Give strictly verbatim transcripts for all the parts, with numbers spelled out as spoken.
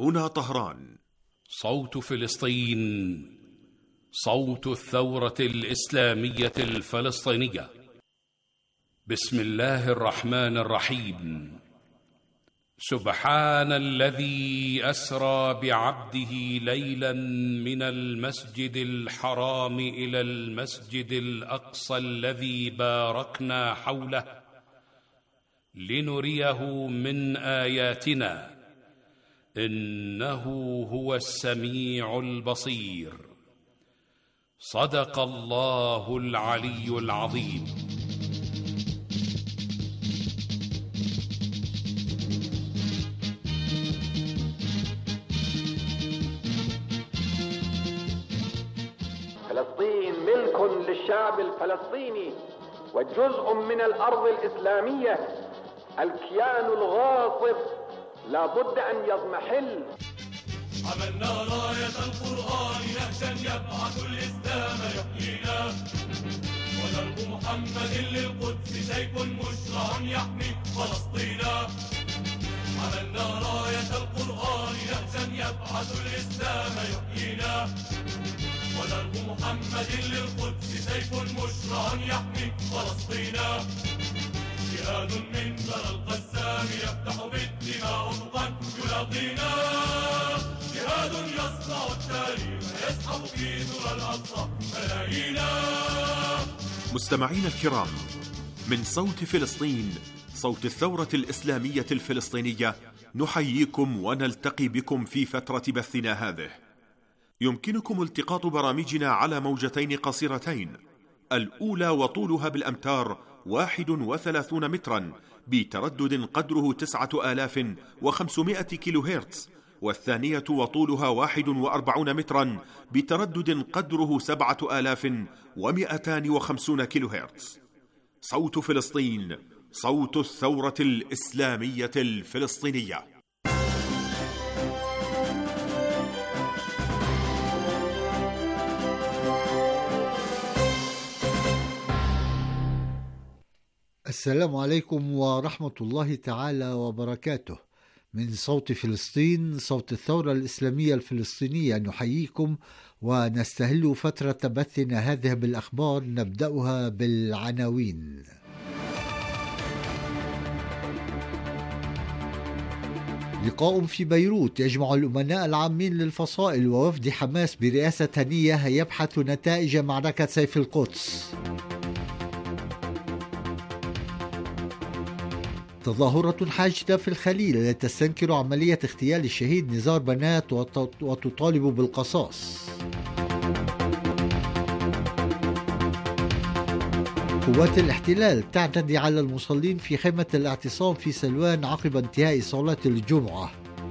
هنا طهران. صوت فلسطين، صوت الثورة الإسلامية الفلسطينية. بسم الله الرحمن الرحيم. سبحان الذي أسرى بعبده ليلا من المسجد الحرام إلى المسجد الأقصى الذي باركنا حوله لنريه من آياتنا إنه هو السميع البصير. صدق الله العلي العظيم. فلسطين ملك للشعب الفلسطيني وجزء من الأرض الإسلامية. الكيان الغاصب لا بد أن يضمحل. عملنا راية القرآن نهجا يبعث الإسلام يحيينا، ودرب محمد للقدس سيف مشرع يحمي فلسطينا. عملنا راية القرآن نهجا يبعث الإسلام يحيينا، ودرب محمد للقدس سيف مشرع يحمي فلسطينا. جهاد من ثرى القسام يفتح بالدماء افقا يلاقينا، جهاد يصنع التاريخ يسحب في ثرى الاقصى ملايينا. مستمعين الكرام، من صوت فلسطين، صوت الثورة الإسلامية الفلسطينية، نحييكم ونلتقي بكم في فترة بثنا هذه. يمكنكم التقاط برامجنا على موجتين قصيرتين، الأولى وطولها بالأمتار واحد وثلاثون مترا بتردد قدره تسعة آلاف وخمسمائة كيلو هرتز، والثانية وطولها واحد وأربعون مترا بتردد قدره سبعة آلاف ومئتان وخمسون كيلو هرتز. صوت فلسطين، صوت الثورة الإسلامية الفلسطينية. السلام عليكم ورحمة الله تعالى وبركاته. من صوت فلسطين، صوت الثورة الإسلامية الفلسطينية، نحييكم ونستهل فترة بثنا هذه بالأخبار. نبدأها بالعناوين. لقاء في بيروت يجمع الأمناء العامين للفصائل ووفد حماس برئاسة هنية يبحث نتائج معركة سيف القدس. تظاهرة حاشدة في الخليل التي تستنكر عملية اغتيال الشهيد نزار بنات وتطالب بالقصاص. قوات الاحتلال تعتدي على المصلين في خيمة الاعتصام في سلوان عقب انتهاء صلاة الجمعة.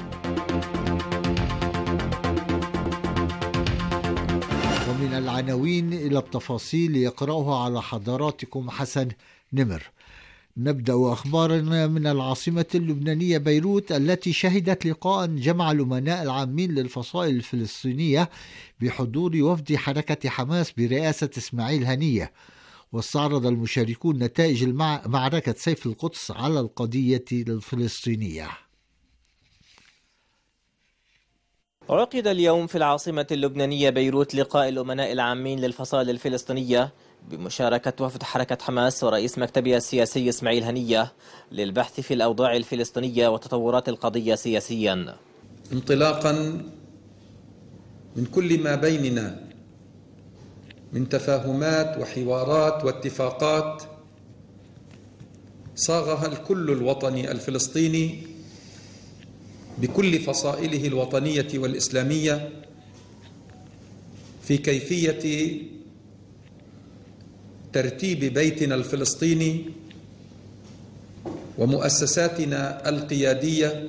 ومن العناوين إلى التفاصيل يقرأها على حضراتكم حسن نمر. نبدأ أخبارنا من العاصمة اللبنانية بيروت، التي شهدت لقاء جمع الأمناء العامين للفصائل الفلسطينية بحضور وفد حركة حماس برئاسة إسماعيل هنية. واستعرض المشاركون نتائج معركة سيف القدس على القضية الفلسطينية. عقد اليوم في العاصمة اللبنانية بيروت لقاء الأمناء العامين للفصائل الفلسطينية بمشاركة وفد حركة حماس ورئيس مكتبها السياسي إسماعيل هنية للبحث في الأوضاع الفلسطينية وتطورات القضية سياسيا. انطلاقا من كل ما بيننا من تفاهمات وحوارات واتفاقات صاغها الكل الوطني الفلسطيني بكل فصائله الوطنية والإسلامية في كيفية ترتيب بيتنا الفلسطيني ومؤسساتنا القيادية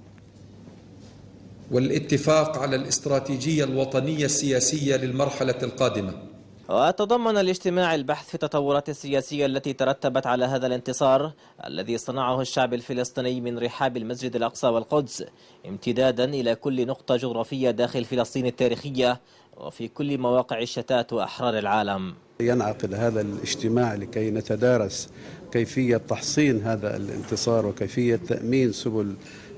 والاتفاق على الاستراتيجية الوطنية السياسية للمرحلة القادمة. وتضمن الاجتماع البحث في التطورات السياسية التي ترتبت على هذا الانتصار الذي صنعه الشعب الفلسطيني من رحاب المسجد الأقصى والقدس امتدادا إلى كل نقطة جغرافية داخل فلسطين التاريخية وفي كل مواقع الشتات وأحرار العالم. ينعقد هذا الاجتماع لكي نتدارس كيفية تحصين هذا الانتصار وكيفية تأمين سبل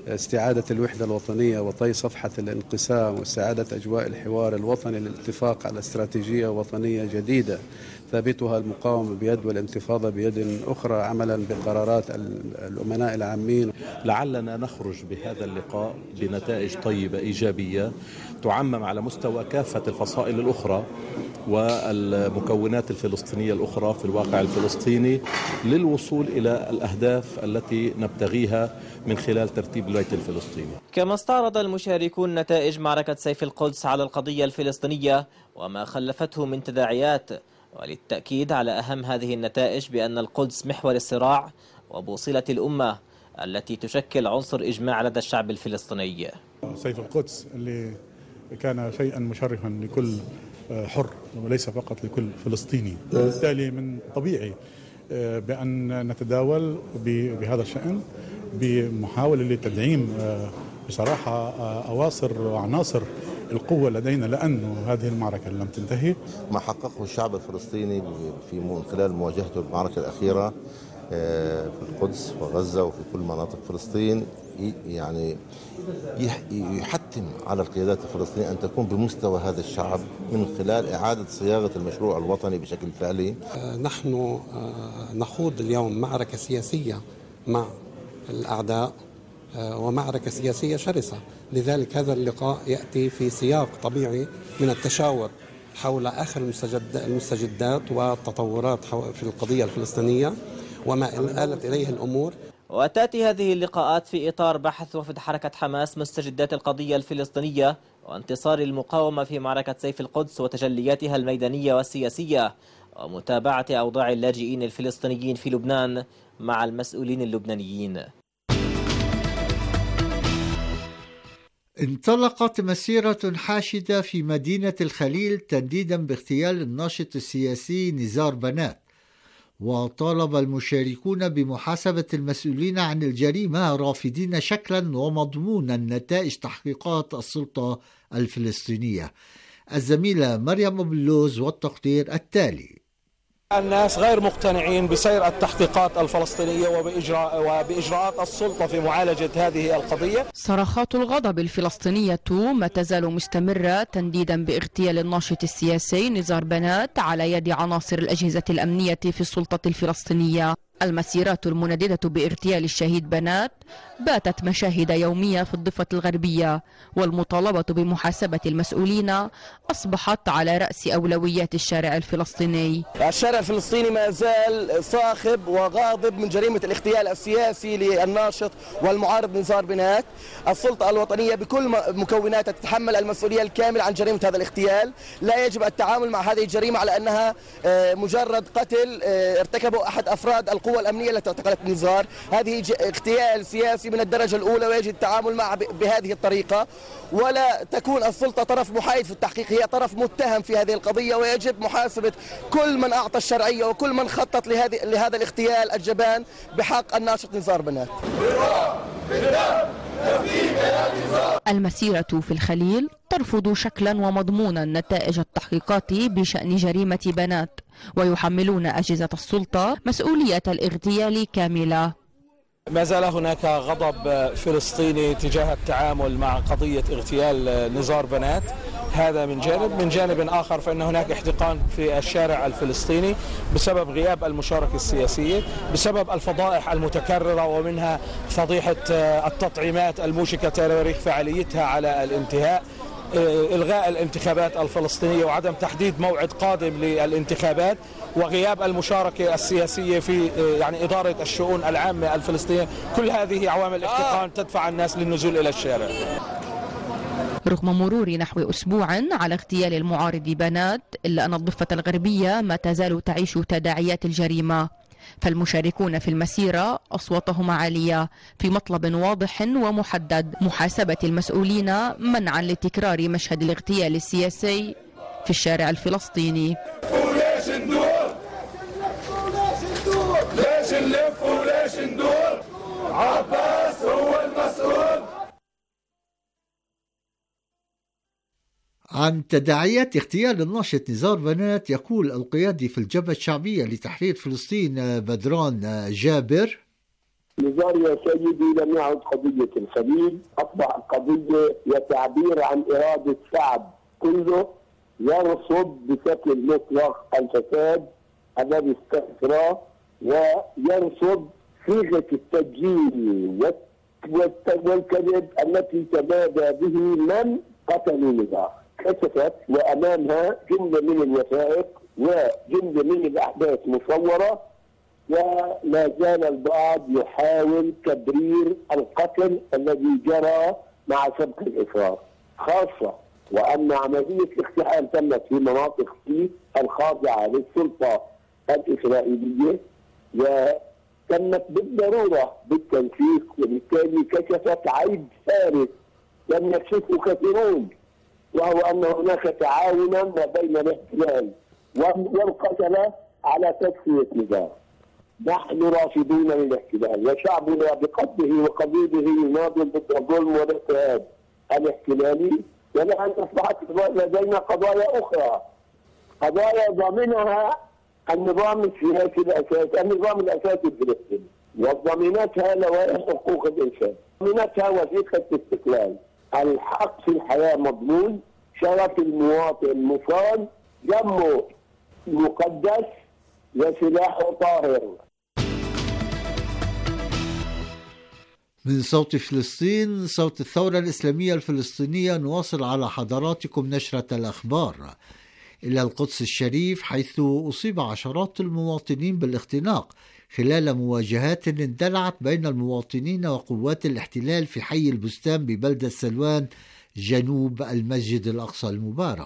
استعادة الوحدة الوطنية وطي صفحة الانقسام واستعادة أجواء الحوار الوطني للاتفاق على استراتيجية وطنية جديدة ثابتها المقاومة بيد والانتفاضة بيد أخرى عملا بقرارات الأمناء العامين. لعلنا نخرج بهذا اللقاء بنتائج طيبة إيجابية تعمم على مستوى كافة الفصائل الأخرى والمكونات الفلسطينية الأخرى في الواقع الفلسطيني للوصول إلى الأهداف التي نبتغيها من خلال ترتيب البيت الفلسطيني. كما استعرض المشاركون نتائج معركة سيف القدس على القضية الفلسطينية وما خلفته من تداعيات، وللتأكيد على أهم هذه النتائج بأن القدس محور الصراع وبوصلة الأمة التي تشكل عنصر إجماع لدى الشعب الفلسطيني. سيف القدس اللي كان شيئا مشرفا لكل حر وليس فقط لكل فلسطيني، بالتالي من طبيعي بأن نتداول بهذا الشأن بمحاولة لتدعيم بصراحة أواصر وعناصر القوة لدينا، لأنه هذه المعركة لم تنتهي. ما حققه الشعب الفلسطيني في من خلال مواجهته بالمعركة الأخيرة في القدس وغزة وفي كل مناطق فلسطين يعني يحتم على القيادات الفلسطينية أن تكون بمستوى هذا الشعب من خلال إعادة صياغة المشروع الوطني بشكل فعلي. نحن نخوض اليوم معركة سياسية مع الأعداء ومعركة سياسية شرسة، لذلك هذا اللقاء يأتي في سياق طبيعي من التشاور حول آخر المستجدات والتطورات في القضية الفلسطينية وما آلت إليه الأمور. وتأتي هذه اللقاءات في إطار بحث وفد حركة حماس مستجدات القضية الفلسطينية وانتصار المقاومة في معركة سيف القدس وتجلياتها الميدانية والسياسية ومتابعة أوضاع اللاجئين الفلسطينيين في لبنان مع المسؤولين اللبنانيين. انطلقت مسيرة حاشدة في مدينة الخليل تنديدا باغتيال الناشط السياسي نزار بنات، وطالب المشاركون بمحاسبة المسؤولين عن الجريمة رافضين شكلا ومضمونا نتائج تحقيقات السلطة الفلسطينية. الزميلة مريم بلوز والتقرير التالي. الناس غير مقتنعين بسير التحقيقات الفلسطينية وبإجراء وبإجراءات السلطة في معالجة هذه القضية. صرخات الغضب الفلسطينية ما تزال مستمرة تنديدا باغتيال الناشط السياسي نزار بنات على يد عناصر الأجهزة الأمنية في السلطة الفلسطينية. المسيرات المنددة باغتيال الشهيد بنات باتت مشاهد يومية في الضفة الغربية، والمطالبة بمحاسبة المسؤولين أصبحت على رأس أولويات الشارع الفلسطيني. الشارع الفلسطيني ما زال صاخب وغاضب من جريمة الاغتيال السياسي للناشط والمعارض نزار بنات. السلطة الوطنية بكل مكوناتها تتحمل المسؤولية الكاملة عن جريمة هذا الاغتيال. لا يجب التعامل مع هذه الجريمة على أنها مجرد قتل ارتكبه أحد أفراد القوى الأمنية التي اعتقلت نزار. هذه اغتيال سياسي من الدرجة الأولى ويجب التعامل معه بهذه الطريقة، ولا تكون السلطة طرف محايد في التحقيق، هي طرف متهم في هذه القضية، ويجب محاسبة كل من أعطى الشرعية وكل من خطط لهذه لهذا الاغتيال الجبان بحق الناشط نزار بنات. المسيرة في الخليل ترفض شكلا ومضمونا نتائج التحقيقات بشأن جريمة بنات، ويحملون أجهزة السلطة مسؤولية الاغتيال كاملة. ما زال هناك غضب فلسطيني تجاه التعامل مع قضية اغتيال نزار بنات، هذا من جانب. من جانب آخر فإن هناك احتقان في الشارع الفلسطيني بسبب غياب المشاركة السياسية، بسبب الفضائح المتكررة ومنها فضيحة التطعيمات الموشكة تاريخ فعاليتها على الانتهاء، إلغاء الانتخابات الفلسطينية وعدم تحديد موعد قادم للانتخابات، وغياب المشاركة السياسية في يعني إدارة الشؤون العامة الفلسطينية. كل هذه عوامل احتقان تدفع الناس للنزول إلى الشارع. رغم مرور نحو أسبوع على اغتيال المعارض بنات، إلا أن الضفة الغربية ما تزال تعيش تداعيات الجريمة، فالمشاركون في المسيرة أصواتهم عالية في مطلب واضح ومحدد: محاسبة المسؤولين منعا لتكرار مشهد الاغتيال السياسي في الشارع الفلسطيني. وليش ندور؟ ليش نلف وليش ندور؟ عباس هو المسؤول. عن تداعيات اغتيال الناشط نزار بنات يقول القيادي في الجبهة الشعبية لتحرير فلسطين بدران جابر: نزار يا سيدي لم يعد قضية الخليل، أصبح قضية هي تعبير عن إرادة شعب كله يرصد بشكل مطلق الفساد الذي استثراه، ويرصد صيغة التجيل والكذب التي تمادى به من قتلوا نزار. كشفت وأمامها جملة من الوثائق وجملة من الأحداث مصورة، ولا زال البعض يحاول تبرير القتل الذي جرى مع سبق الإفراط، خاصة وأن عملية الاغتيال تمت في مناطق فيه الخاضعة للسلطة الإسرائيلية وتمت بالضرورة بالتنسيق، وبالتالي كشفت عيب ثالث لم يكشفه كثيرون، وهو أن هناك تعاونا ما بين الاحتلال والقتلة على تسوية نزار. نحن رافضون للاحتلال، وشعبنا بقلبه وقبيله يناضل ضد الظلم والاضطهاد الاحتلالي، ولأن أصبحت لدينا قضايا أخرى، قضايا ضامنها النظام السياسي الأساسي، النظام الأساسي الفلسطيني، وضمنتها لوائح حقوق الإنسان، ضمنتها وثيقة الاستقلال. الحق في الحياة مضمون، شرف المواطن مصان، دمه مقدس وسلاحه طاهر. من صوت فلسطين، صوت الثورة الإسلامية الفلسطينية، نواصل على حضراتكم نشرة الأخبار إلى القدس الشريف، حيث أصيب عشرات المواطنين بالاختناق خلال مواجهات اندلعت بين المواطنين وقوات الاحتلال في حي البستان ببلدة سلوان جنوب المسجد الأقصى المبارك.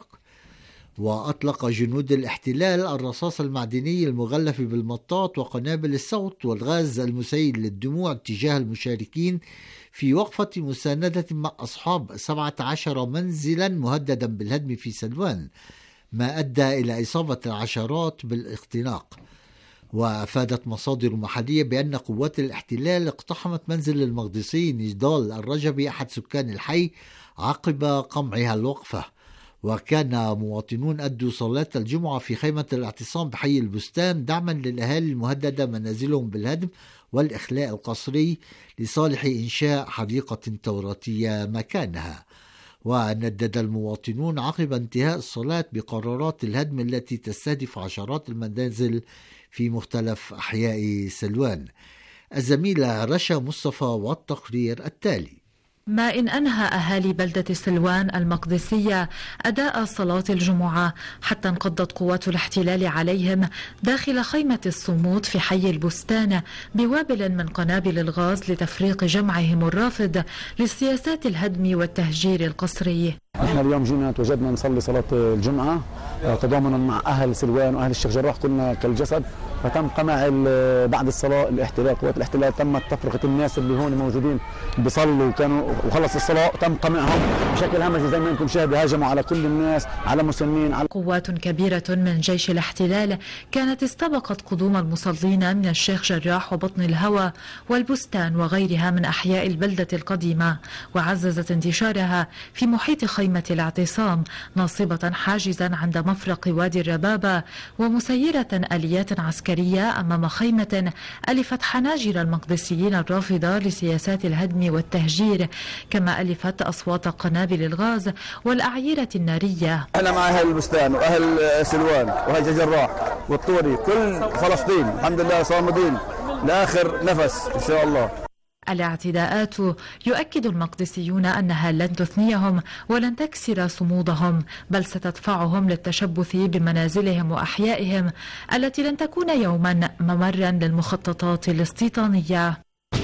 وأطلق جنود الاحتلال الرصاص المعدني المغلف بالمطاط وقنابل الصوت والغاز المسيل للدموع اتجاه المشاركين في وقفة مساندة مع أصحاب سبعة عشر منزلا مهددا بالهدم في سلوان، ما أدى إلى إصابة العشرات بالاختناق. وأفادت مصادر محلية بأن قوات الاحتلال اقتحمت منزل المقدسي نضال الرجبي أحد سكان الحي عقب قمعها الوقفة. وكان مواطنون أدوا صلاة الجمعة في خيمة الاعتصام بحي البستان دعما للأهالي المهددة منازلهم بالهدم والإخلاء القسري لصالح إنشاء حديقة توراتية مكانها. وندد المواطنون عقب انتهاء الصلاة بقرارات الهدم التي تستهدف عشرات المنازل في مختلف أحياء سلوان. الزميلة رشا مصطفى والتقرير التالي. ما إن أنهى أهالي بلدة سلوان المقدسية أداء صلاة الجمعة حتى انقضت قوات الاحتلال عليهم داخل خيمة الصمود في حي البستان بوابل من قنابل الغاز لتفريق جمعهم الرافض لسياسات الهدم والتهجير القسري. نحن اليوم جينا توجدنا نصلي صلاة الجمعة تضامنا مع أهل سلوان وأهل الشيخ جراح، كلنا كالجسد. فتم قمع بعد الصلاة الاحتلال، قوات الاحتلال تمت تفرقة الناس اللي هون موجودين بيصلوا وكانوا وخلص الصلاة تم قمعهم بشكل همجي زي ما انتم شاهدوا، هاجموا على كل الناس، على مسلمين. على قوات كبيرة من جيش الاحتلال كانت استبقت قدوم المصلين من الشيخ جراح وبطن الهوى والبستان وغيرها من أحياء البلدة القديمة، وعززت انتشارها في محيط خيمة الاعتصام، ناصبة حاجزا عند مفرق وادي الربابة ومسيرة آليات عسكرية أمام خيمة ألفت حناجر المقدسيين الرافضة لسياسات الهدم والتهجير، كما ألفت أصوات قنابل الغاز والأعيرة النارية. أنا مع أهل البستان وأهل سلوان وأهل جراح والطوري، كل فلسطين الحمد لله صامدين لآخر نفس إن شاء الله. الاعتداءات يؤكد المقدسيون أنها لن تثنيهم ولن تكسر صمودهم، بل ستدفعهم للتشبث بمنازلهم وأحيائهم التي لن تكون يوما ممرا للمخططات الاستيطانية.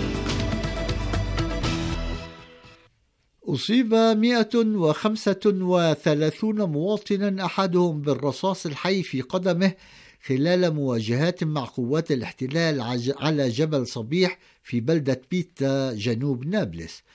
أصيب مئة وخمسة وثلاثون مواطنا أحدهم بالرصاص الحي في قدمه خلال مواجهات مع قوات الاحتلال على جبل صبيح في بلدة بيتا جنوب نابلس.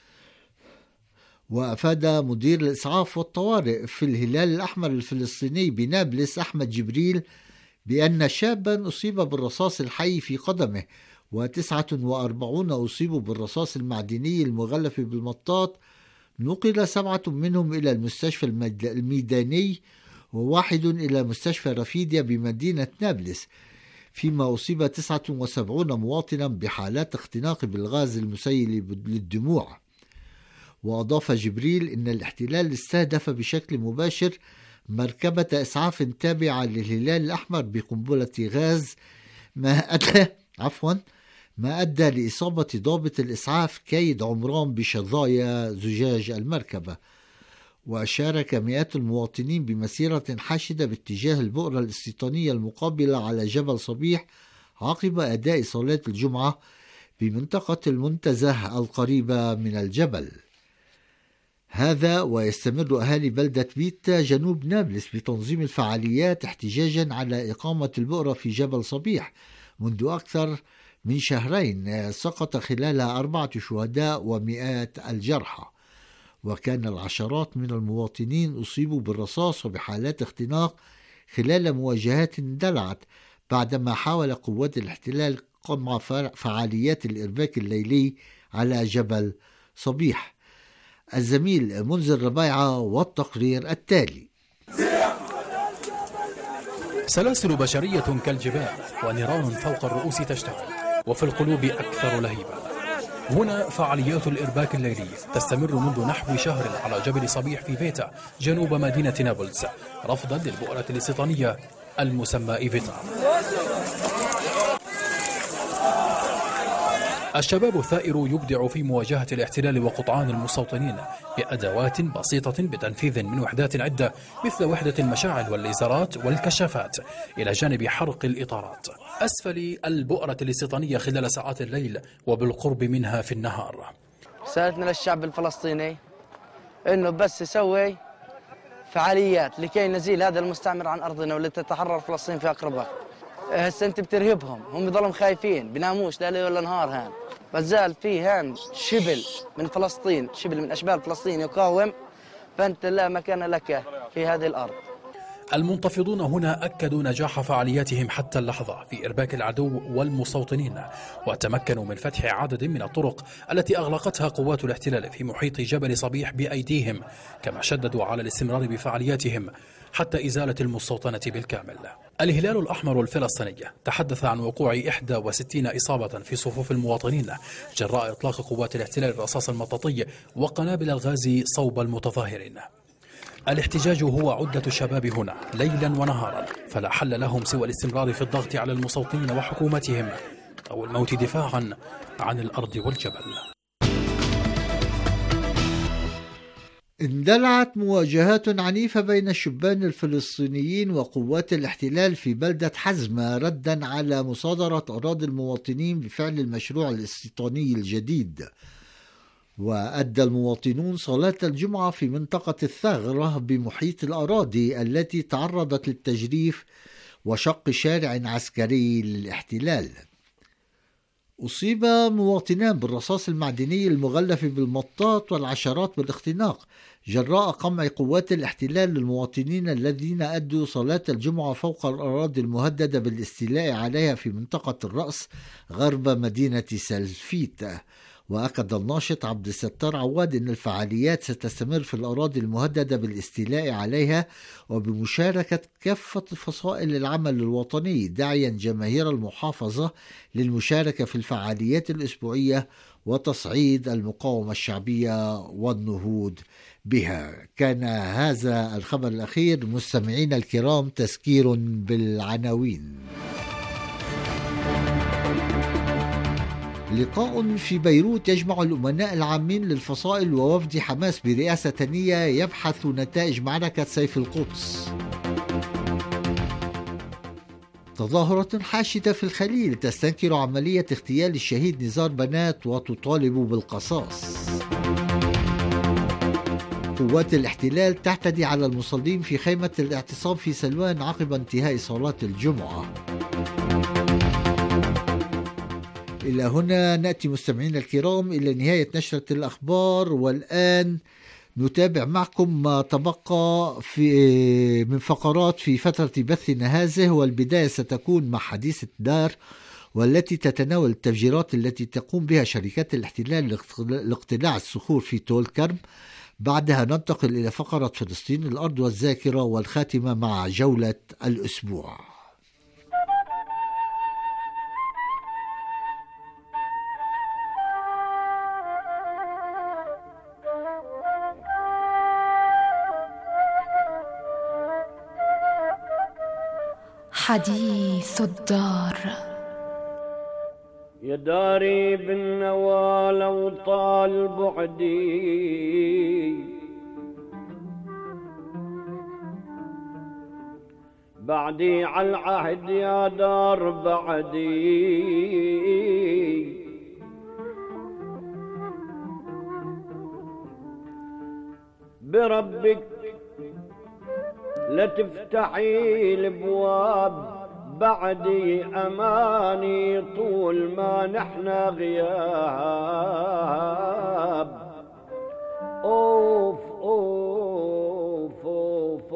وأفاد مدير الإسعاف والطوارئ في الهلال الأحمر الفلسطيني بنابلس أحمد جبريل بأن شابا أصيب بالرصاص الحي في قدمه، وتسعة وأربعون أصيبوا بالرصاص المعدني المغلف بالمطاط. نقل سبعة منهم إلى المستشفى الميداني وواحد إلى مستشفى رفيديا بمدينة نابلس، فيما أصيب تسعة وسبعين مواطنا بحالات اختناق بالغاز المسيل للدموع. وأضاف جبريل إن الاحتلال استهدف بشكل مباشر مركبة إسعاف تابعة للهلال الأحمر بقنبلة غاز ما أدى عفوا ما أدى لإصابة ضابط الإسعاف كيد عمران بشظايا زجاج المركبة. وشارك مئات المواطنين بمسيرة حاشدة باتجاه البؤرة الاستيطانية المقابلة على جبل صبيح عقب أداء صلاة الجمعة بمنطقة المنتزه القريبة من الجبل. هذا ويستمر أهالي بلدة بيتا جنوب نابلس بتنظيم الفعاليات احتجاجا على إقامة البؤرة في جبل صبيح منذ أكثر من شهرين سقط خلالها أربعة شهداء ومئات الجرحى. وكان العشرات من المواطنين أصيبوا بالرصاص وبحالات اختناق خلال مواجهات اندلعت بعدما حاول قوات الاحتلال قمع فعاليات الإرباك الليلي على جبل صبيح. الزميل منذر ربيعة والتقرير التالي. سلاسل بشرية كالجبال ونيران فوق الرؤوس تشتعل وفي القلوب أكثر لهيبة. هنا فعاليات الإرباك الليلي تستمر منذ نحو شهر على جبل صبيح في بيتا جنوب مدينة نابلس رفضا للبؤرة الاستيطانية المسمى إيفيتا. الشباب الثائر يبدع في مواجهة الاحتلال وقطعان المستوطنين بأدوات بسيطة بتنفيذ من وحدات عدة مثل وحدة المشاعل والليزرات والكشافات إلى جانب حرق الإطارات أسفل البؤرة الاستيطانية خلال ساعات الليل وبالقرب منها في النهار. رسالتنا للشعب الفلسطيني إنه بس يسوي فعاليات لكي نزيل هذا المستعمر عن أرضنا ولتتحرر فلسطين في أقرب وقت. هسه انت بترهبهم، هم بضلهم خايفين بناموش لا ليل ولا نهار. هان بزال في هان شبل من فلسطين، شبل من أشبال فلسطين يقاوم، فأنت لا مكان لك في هذه الأرض. المنتفضون هنا أكدوا نجاح فعالياتهم حتى اللحظة في إرباك العدو والمستوطنين، وتمكنوا من فتح عدد من الطرق التي أغلقتها قوات الاحتلال في محيط جبل صبيح بأيديهم، كما شددوا على الاستمرار بفعالياتهم حتى إزالة المستوطنة بالكامل. الهلال الأحمر الفلسطيني تحدث عن وقوع إحدى وستين إصابة في صفوف المواطنين جراء إطلاق قوات الاحتلال الرصاص المطاطي وقنابل الغاز صوب المتظاهرين. الاحتجاج هو عدة الشباب هنا ليلا ونهارا، فلا حل لهم سوى الاستمرار في الضغط على المستوطنين وحكومتهم أو الموت دفاعا عن الأرض والجبل. اندلعت مواجهات عنيفة بين الشبان الفلسطينيين وقوات الاحتلال في بلدة حزمة ردا على مصادرة أراضي المواطنين بفعل المشروع الاستيطاني الجديد. وأدى المواطنون صلاة الجمعة في منطقة الثغرة بمحيط الأراضي التي تعرضت للتجريف وشق شارع عسكري للاحتلال. أصيب مواطنان بالرصاص المعدني المغلف بالمطاط والعشرات بالاختناق جراء قمع قوات الاحتلال للمواطنين الذين أدوا صلاة الجمعة فوق الأراضي المهددة بالاستيلاء عليها في منطقة الرأس غرب مدينة سلفيت. وأكد الناشط عبد الستار عواد أن الفعاليات ستستمر في الأراضي المهددة بالاستيلاء عليها وبمشاركة كافة فصائل العمل الوطني، داعيا جماهير المحافظة للمشاركة في الفعاليات الأسبوعية وتصعيد المقاومة الشعبية والنهوض بها. كان هذا الخبر الأخير مستمعين الكرام. تذكير بالعناوين. لقاء في بيروت يجمع الأمناء العامين للفصائل ووفد حماس برئاسة نية يبحث نتائج معركة سيف القدس. تظاهرة حاشدة في الخليل تستنكر عملية اغتيال الشهيد نزار بنات وتطالب بالقصاص. قوات الاحتلال تعتدي على المصلين في خيمة الاعتصام في سلوان عقب انتهاء صلاة الجمعة. إلى هنا نأتي مستمعين الكرام إلى نهاية نشرة الأخبار، والآن نتابع معكم ما تبقى في من فقرات في فترة بثنا هذه. والبداية ستكون مع حديث الدار، والتي تتناول التفجيرات التي تقوم بها شركات الاحتلال لاقتلاع الصخور في طول كرم. بعدها ننتقل إلى فقرة فلسطين الأرض والذاكرة، والخاتمة مع جولة الأسبوع. حديث الدار. يا داري بالنوى لو طال بعدي، بعدي على العهد يا دار بعدي، بربك لا تفتحي الابواب بعدي، اماني طول ما نحنا غياب. اوف اوف اوف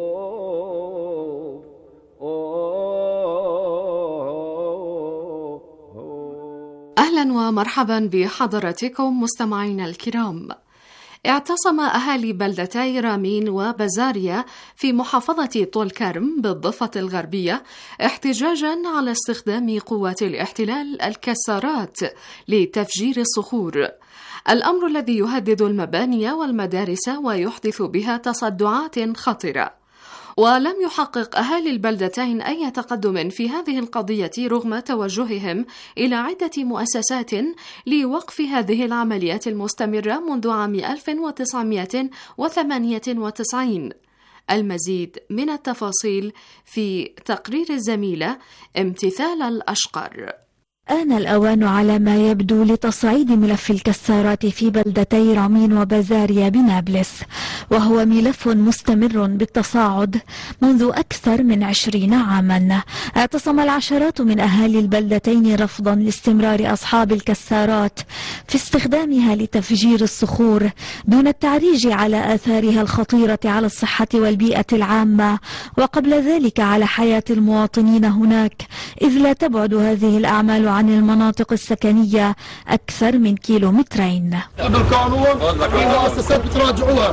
اوف. اهلا ومرحبا بحضراتكم مستمعينا الكرام. اعتصم أهالي بلدتي رامين وبزاريا في محافظة طول كرم بالضفة الغربية احتجاجا على استخدام قوات الاحتلال الكسارات لتفجير الصخور، الأمر الذي يهدد المباني والمدارس ويحدث بها تصدعات خطرة. ولم يحقق أهالي البلدتين أي تقدم في هذه القضية رغم توجههم إلى عدة مؤسسات لوقف هذه العمليات المستمرة منذ عام ألف وتسعمائة وثمانية وتسعين. المزيد من التفاصيل في تقرير الزميلة امتثال الأشقر. آن الأوان على ما يبدو لتصعيد ملف الكسارات في بلدتي رامين وبزاريا بنابلس، وهو ملف مستمر بالتصاعد منذ أكثر من عشرين عاما. اعتصم العشرات من أهالي البلدتين رفضا لاستمرار أصحاب الكسارات في استخدامها لتفجير الصخور دون التعريج على آثارها الخطيرة على الصحة والبيئة العامة، وقبل ذلك على حياة المواطنين هناك، إذ لا تبعد هذه الأعمال عن المناطق السكنية أكثر من كيلومترين. بالقانون في مؤسسات بتراجعوها.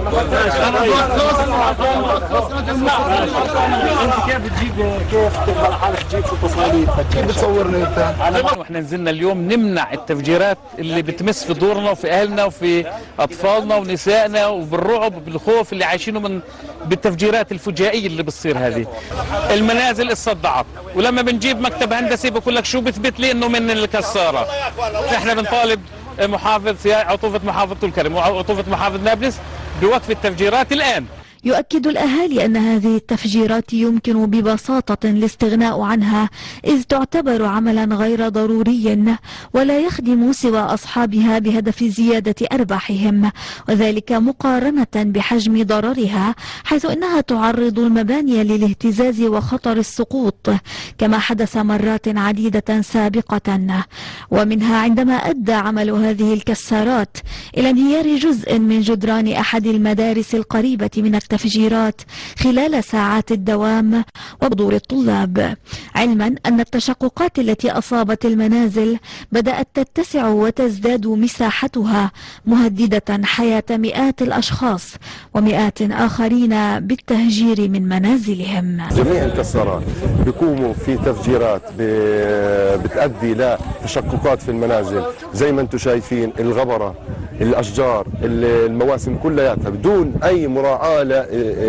انت كيف بتجيب كيف تقبل حالك تجيب شو تصاريح؟ كيف بتصورني انت؟ واحنا نزلنا اليوم نمنع التفجيرات اللي بتمس في دورنا وفي اهلنا وفي اطفالنا ونسائنا، وبالرعب بالخوف اللي عايشينه من بالتفجيرات الفجائيه اللي بتصير هذه. المنازل اتصدعت، ولما بنجيب مكتب هندسي بقول لك شو بثبت لي انه من الكساره. احنا بنطالب محافظ عطوفه محافظه طول كرم وعطوفه محافظه نابلس بوقف التفجيرات الان. يؤكد الأهالي أن هذه التفجيرات يمكن ببساطة الاستغناء عنها، إذ تعتبر عملا غير ضروري ولا يخدم سوى أصحابها بهدف زيادة أرباحهم، وذلك مقارنة بحجم ضررها، حيث أنها تعرض المباني للاهتزاز وخطر السقوط كما حدث مرات عديدة سابقة. ومنها عندما أدى عمل هذه الكسارات إلى انهيار جزء من جدران أحد المدارس القريبة من التفجيرات تفجيرات خلال ساعات الدوام وحضور الطلاب، علما أن التشققات التي أصابت المنازل بدأت تتسع وتزداد مساحتها، مهددة حياة مئات الأشخاص ومئات آخرين بالتهجير من منازلهم. جميع الكسارات بيقوموا في تفجيرات بتؤدي لتشققات في المنازل، زي ما انتم شايفين الغبرة، الأشجار، المواسم كلياتها بدون أي مراعاة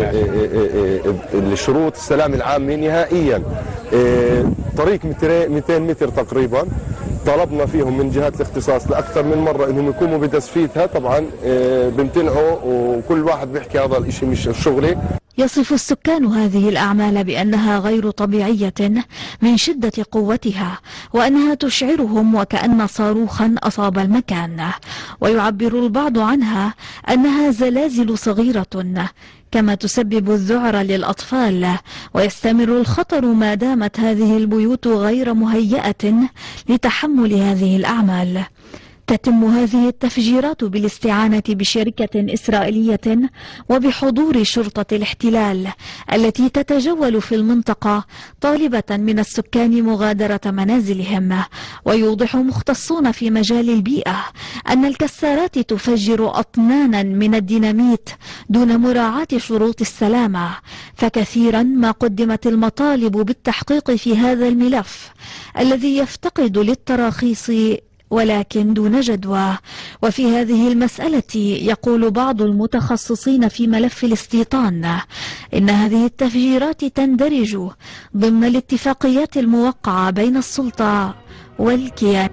لشروط السلام العامة نهائيا. طريق مئتين متر تقريبا طلبنا فيهم من جهات الاختصاص لأكثر من مرة انهم يقوموا بتسفيتها، طبعا بامتنعوا وكل واحد بيحكي هذا الاشي مش شغلي. يصف السكان هذه الأعمال بأنها غير طبيعية من شدة قوتها، وأنها تشعرهم وكأن صاروخا أصاب المكان، ويعبر البعض عنها أنها زلازل صغيرة كما تسبب الذعر للأطفال، ويستمر الخطر ما دامت هذه البيوت غير مهيئة لتحمل هذه الأعمال. تتم هذه التفجيرات بالاستعانة بشركة إسرائيلية وبحضور شرطة الاحتلال التي تتجول في المنطقة طالبة من السكان مغادرة منازلهم. ويوضح مختصون في مجال البيئة أن الكسارات تفجر أطنانا من الديناميت دون مراعاة شروط السلامة، فكثيرا ما قدمت المطالب بالتحقيق في هذا الملف الذي يفتقد للتراخيص ولكن دون جدوى. وفي هذه المسألة يقول بعض المتخصصين في ملف الاستيطان إن هذه التفجيرات تندرج ضمن الاتفاقيات الموقعة بين السلطة والكيان.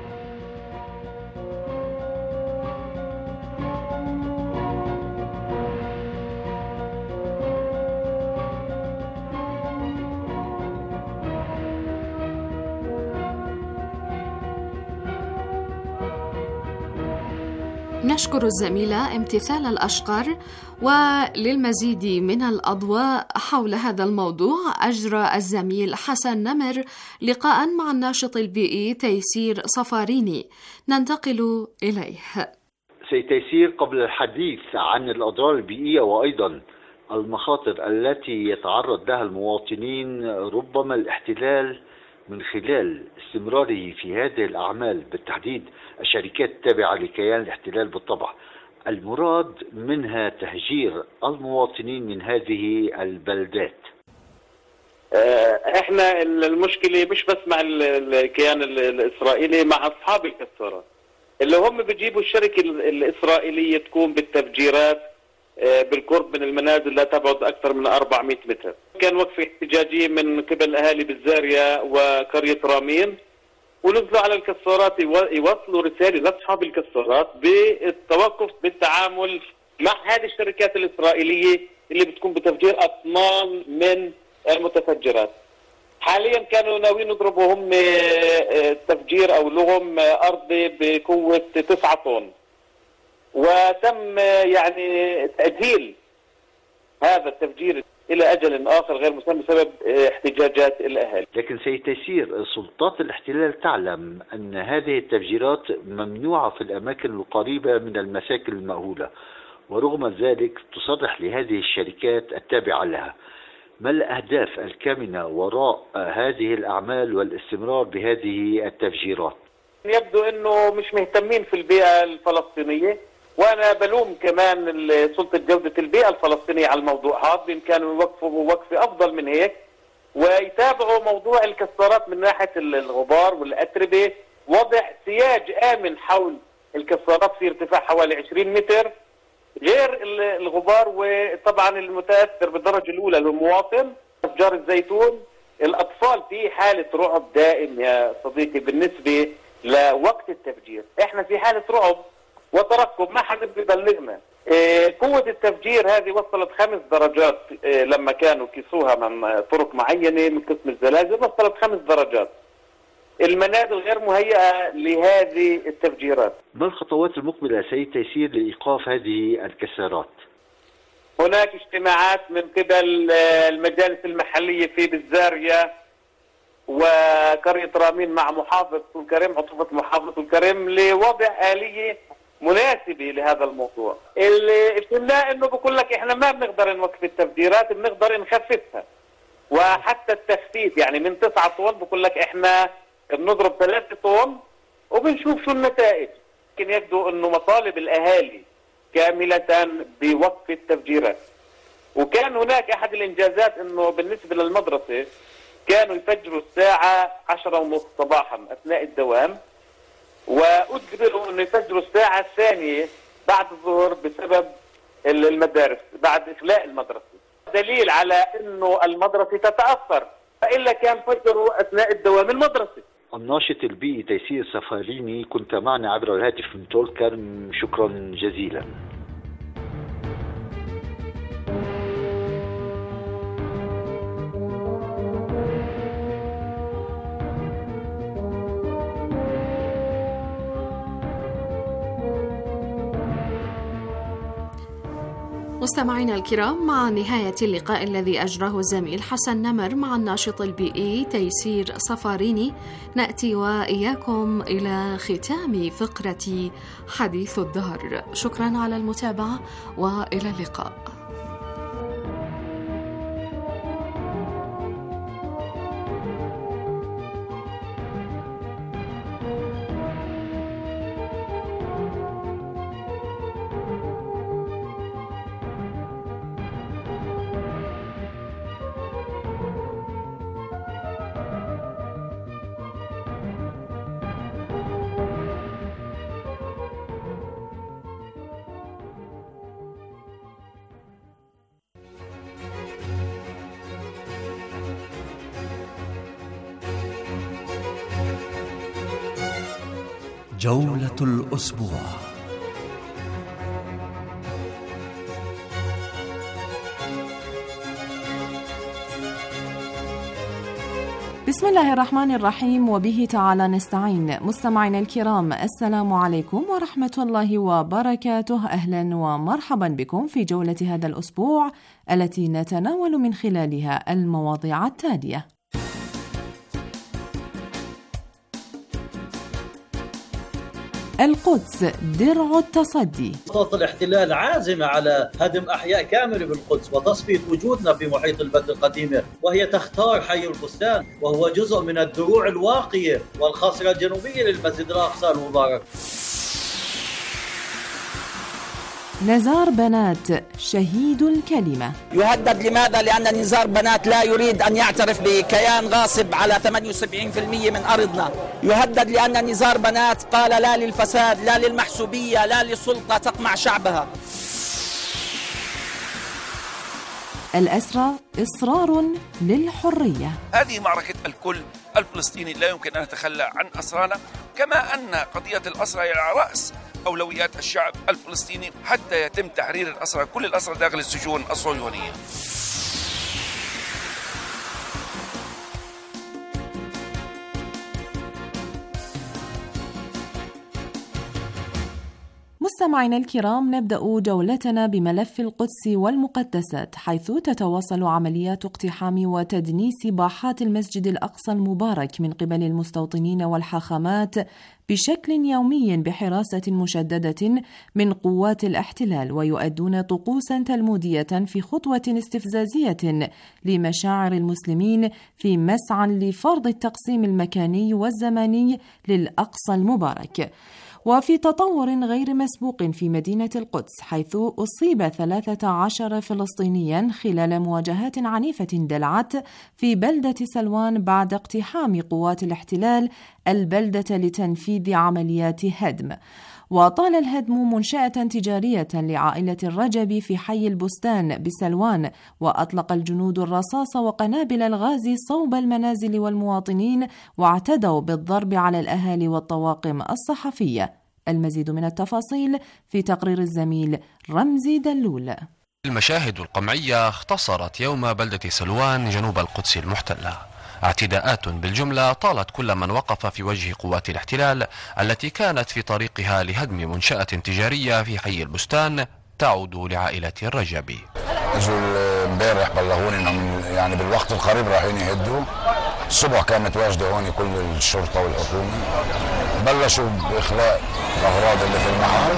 نشكر الزميلة امتثال الأشقر. وللمزيد من الأضواء حول هذا الموضوع أجرى الزميل حسن نمر لقاء مع الناشط البيئي تيسير صفاريني، ننتقل إليه. سيد تيسير، قبل الحديث عن الأضرار البيئية وأيضا المخاطر التي يتعرض لها المواطنين، ربما الاحتلال من خلال استمراره في هذه الأعمال، بالتحديد الشركات التابعة لكيان الاحتلال بالطبع، المراد منها تهجير المواطنين من هذه البلدات. احنا المشكلة مش بس مع الكيان الإسرائيلي، مع أصحاب الكسارات اللي هم بيجيبوا الشركة الإسرائيلية تقوم بالتفجيرات بالقرب من المنازل لا تبعد أكثر من أربعمائة متر. كان وقفة احتجاجية من قبل أهالي بالزارية وقرية رامين، ونزلوا على الكسارات يوصلوا رسالة لأصحاب الكسارات بالتوقف بالتعامل مع هذه الشركات الإسرائيلية اللي بتكون بتفجير أطنان من المتفجرات. حاليا كانوا ناويين يضربوا هم تفجير أو لغم أرضي بقوة تسعة طن، وتم يعني تأجيل هذا التفجير إلى أجل آخر غير مسمى بسبب احتجاجات الأهالي. لكن سيد تيسير، سلطات الاحتلال تعلم أن هذه التفجيرات ممنوعة في الأماكن القريبة من المساكن المأهولة، ورغم ذلك تصرح لهذه الشركات التابعة لها. ما الأهداف الكامنة وراء هذه الأعمال والاستمرار بهذه التفجيرات؟ يبدو أنه مش مهتمين في البيئة الفلسطينية، وأنا بلوم كمان سلطة جودة البيئة الفلسطينية على الموضوع هذا. بإمكانهم يوقفوا وقفة أفضل من هيك ويتابعوا موضوع الكسارات من ناحية الغبار والأتربة، وضع سياج آمن حول الكسارات في ارتفاع حوالي عشرين متر، غير الغبار. وطبعا المتأثر بالدرجة الأولى المواطن، أشجار الزيتون، الأطفال في حالة رعب دائم يا صديقي بالنسبة لوقت التفجير. احنا في حالة رعب وترقب، ما حد بيبلغنا. إيه قوة التفجير هذه وصلت خمس درجات. إيه لما كانوا كيسوها من طرق معينة من قسم الزلازل وصلت خمس درجات. المنازل غير مهيئة لهذه التفجيرات. ما الخطوات المقبلة سيد تيسير لإيقاف هذه الكسارات؟ هناك اجتماعات من قبل المجالس المحلية في بالزارية وقرية رامين مع محافظة الكريم، عطوفة محافظة الكريم، لوضع آلية مناسبة لهذا الموضوع. اللي فهمناه انه بقول لك احنا ما بنقدر نوقف التفجيرات، بنقدر نخففها. وحتى التخفيف يعني من تسعة طن بقول لك احنا بنضرب ثلاثة طن وبنشوف شو النتائج. لكن يبدو انه مطالب الاهالي كاملة بوقف التفجيرات. وكان هناك احد الانجازات انه بالنسبة للمدرسة كانوا يفجروا الساعة عشرة ونص صباحا اثناء الدوام، وأجبروا أنه يفجروا الساعة الثانية بعد الظهر بسبب المدارس بعد إخلاء المدرسة. دليل على أنه المدرسة تتأثر، فإلا كان فجروا أثناء الدوام المدرسة. الناشط البيئي تيسير صفاريني، كنت معنا عبر الهاتف من طول كرم، شكرا جزيلا. مستمعينا الكرام، مع نهاية اللقاء الذي أجراه الزميل حسن نمر مع الناشط البيئي تيسير صفاريني، نأتي وإياكم إلى ختام فقرة حديث الدهر. شكرا على المتابعة وإلى اللقاء. جولة الأسبوع. بسم الله الرحمن الرحيم، وبه تعالى نستعين. مستمعينا الكرام، السلام عليكم ورحمة الله وبركاته. أهلا ومرحبا بكم في جولة هذا الأسبوع التي نتناول من خلالها المواضيع التالية: القدس درع التصدي. سلطات الاحتلال عازمة على هدم أحياء كاملة بالقدس وتصفية وجودنا في محيط البلدة القديمة، وهي تختار حي البستان وهو جزء من الدروع الواقية والخاصرة الجنوبية للمسجد الأقصى المبارك. نزار بنات شهيد الكلمة. يهدد. لماذا؟ لأن نزار بنات لا يريد أن يعترف بكيان غاصب على ثمانية وسبعين بالمئة من أرضنا. يهدد لأن نزار بنات قال لا للفساد، لا للمحسوبية، لا للسلطة تقمع شعبها. الأسرى إصرار للحرية. هذه معركة الكل الفلسطيني، لا يمكن أن نتخلى عن أسرانا، كما أن قضية الأسرى على رأس أولويات الشعب الفلسطيني حتى يتم تحرير الأسرى، كل الأسرى داخل السجون الصهيونية. مستمعينا الكرام، نبدأ جولتنا بملف القدس والمقدسات، حيث تتواصل عمليات اقتحام وتدنيس باحات المسجد الأقصى المبارك من قبل المستوطنين والحاخامات بشكل يومي بحراسة مشددة من قوات الاحتلال، ويؤدون طقوسا تلمودية في خطوة استفزازية لمشاعر المسلمين في مسعى لفرض التقسيم المكاني والزماني للأقصى المبارك. وفي تطور غير مسبوق في مدينة القدس، حيث أصيب ثلاثة عشر فلسطينيا خلال مواجهات عنيفة اندلعت في بلدة سلوان بعد اقتحام قوات الاحتلال البلدة لتنفيذ عمليات هدم. وطال الهدم منشأة تجارية لعائلة الرجبي في حي البستان بسلوان، وأطلق الجنود الرصاص وقنابل الغاز صوب المنازل والمواطنين، واعتدوا بالضرب على الأهالي والطواقم الصحفية. المزيد من التفاصيل في تقرير الزميل رمزي دلول. المشاهد القمعية اختصرت يوم بلدة سلوان جنوب القدس المحتلة. اعتداءات بالجملة طالت كل من وقف في وجه قوات الاحتلال التي كانت في طريقها لهدم منشأة تجارية في حي البستان تعود لعائلة الرجبي. اجوا امبارح بلغوني انهم يعني بالوقت القريب رايحين يهدوا. الصبح كانت واجده هون كل الشرطه والحكومه، بلشوا باخلاء الاغراض اللي في المحل،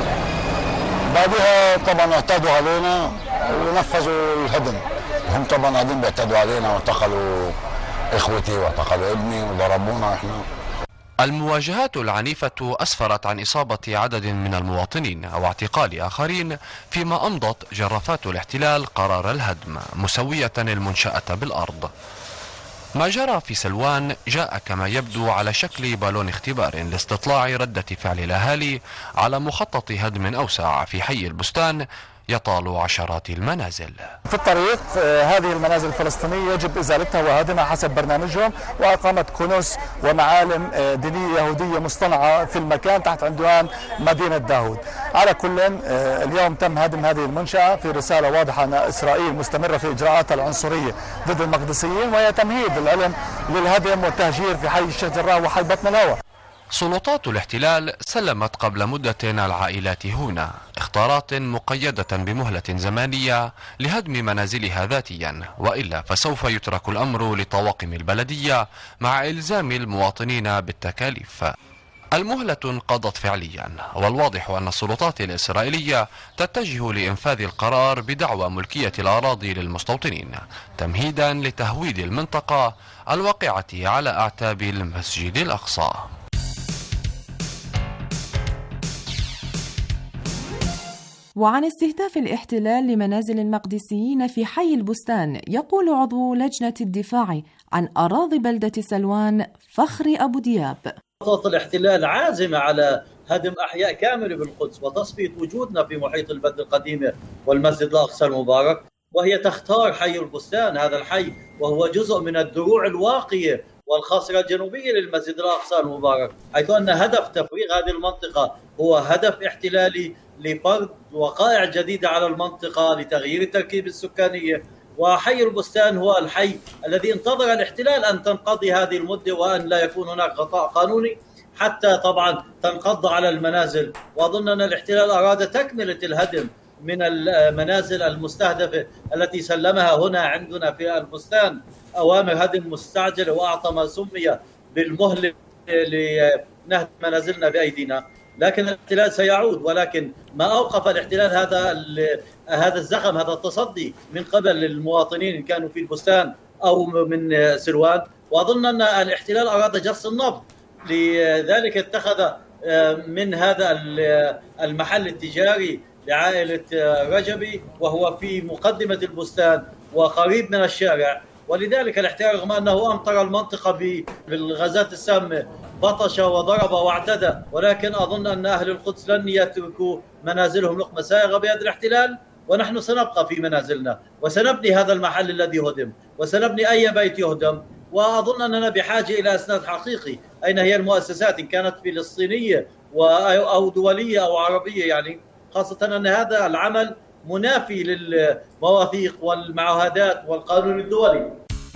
بعدها طبعا اعتدوا علينا ونفذوا الهدم. هم طبعا قاعدين بيعتدوا علينا واعتقلوا اخوتي واعتقلوا ابني وضربونا احنا. المواجهات العنيفة أسفرت عن إصابة عدد من المواطنين أو اعتقال آخرين، فيما أمضت جرافات الاحتلال قرار الهدم مسوية المنشأة بالأرض. ما جرى في سلوان جاء كما يبدو على شكل بالون اختبار لاستطلاع ردة فعل الأهالي على مخطط هدم أوسع في حي البستان يطال عشرات المنازل. في الطريق هذه المنازل الفلسطينية يجب إزالتها وهدمها حسب برنامجهم، وإقامة كنوس ومعالم دينية يهودية مصطنعة في المكان تحت عنوان مدينة داود. على كل اليوم تم هدم هذه المنشأة في رسالة واضحة أن إسرائيل مستمرة في إجراءاتها العنصرية ضد المقدسيين، وهي تمهيد العلم للهدم والتهجير في حي الشيخ جراح وحي بطن الهوى. سلطات الاحتلال سلمت قبل مدة العائلات هنا اختارات مقيدة بمهلة زمانية لهدم منازلها ذاتيا، وإلا فسوف يترك الأمر لطواقم البلدية مع إلزام المواطنين بالتكاليف. المهلة انقضت فعليا، والواضح أن السلطات الإسرائيلية تتجه لإنفاذ القرار بدعوى ملكية الأراضي للمستوطنين تمهيدا لتهويد المنطقة الواقعة على أعتاب المسجد الأقصى. وعن استهداف الاحتلال لمنازل المقدسيين في حي البستان، يقول عضو لجنة الدفاع عن أراضي بلدة سلوان فخري أبو دياب: سلطات الاحتلال عازمة على هدم أحياء كاملة بالقدس وتصفية وجودنا في محيط البلدة القديمة والمسجد الأقصى المبارك، وهي تختار حي البستان، هذا الحي وهو جزء من الدروع الواقية والخاصرة الجنوبية للمسجد الأقصى المبارك، حيث أن هدف تفريغ هذه المنطقة هو هدف احتلالي لفرض وقائع جديدة على المنطقة لتغيير التركيب السكانية. وحي البستان هو الحي الذي انتظر الاحتلال أن تنقضي هذه المدة وأن لا يكون هناك غطاء قانوني حتى طبعا تنقض على المنازل. وأظن أن الاحتلال أراد تكملة الهدم من المنازل المستهدفة التي سلمها هنا عندنا في البستان أوامر هدم مستعجلة، وأعطى ما سمي بالمهلة لنهب منازلنا بأيدينا. لكن الاحتلال سيعود، ولكن ما أوقف الاحتلال هذا هذا الزخم، هذا التصدي من قبل المواطنين إن كانوا في البستان أو من سلوان. وأظن أن الاحتلال أراد جس النبض، لذلك اتخذ من هذا المحل التجاري لعائلة رجبي وهو في مقدمة البستان وقريب من الشارع، ولذلك الاحتلال رغم أنه أمطر المنطقة بالغازات السامة بطش وضرب واعتدى، ولكن أظن أن أهل القدس لن يتركوا منازلهم لقمة سائغة بيد الاحتلال، ونحن سنبقى في منازلنا وسنبني هذا المحل الذي هدم وسنبني أي بيت يهدم. وأظن أننا بحاجة إلى إسناد حقيقي. أين هي المؤسسات إن كانت فلسطينية أو دولية أو عربية، يعني خاصة أن هذا العمل منافي للمواثيق والمعاهدات والقانون الدولي.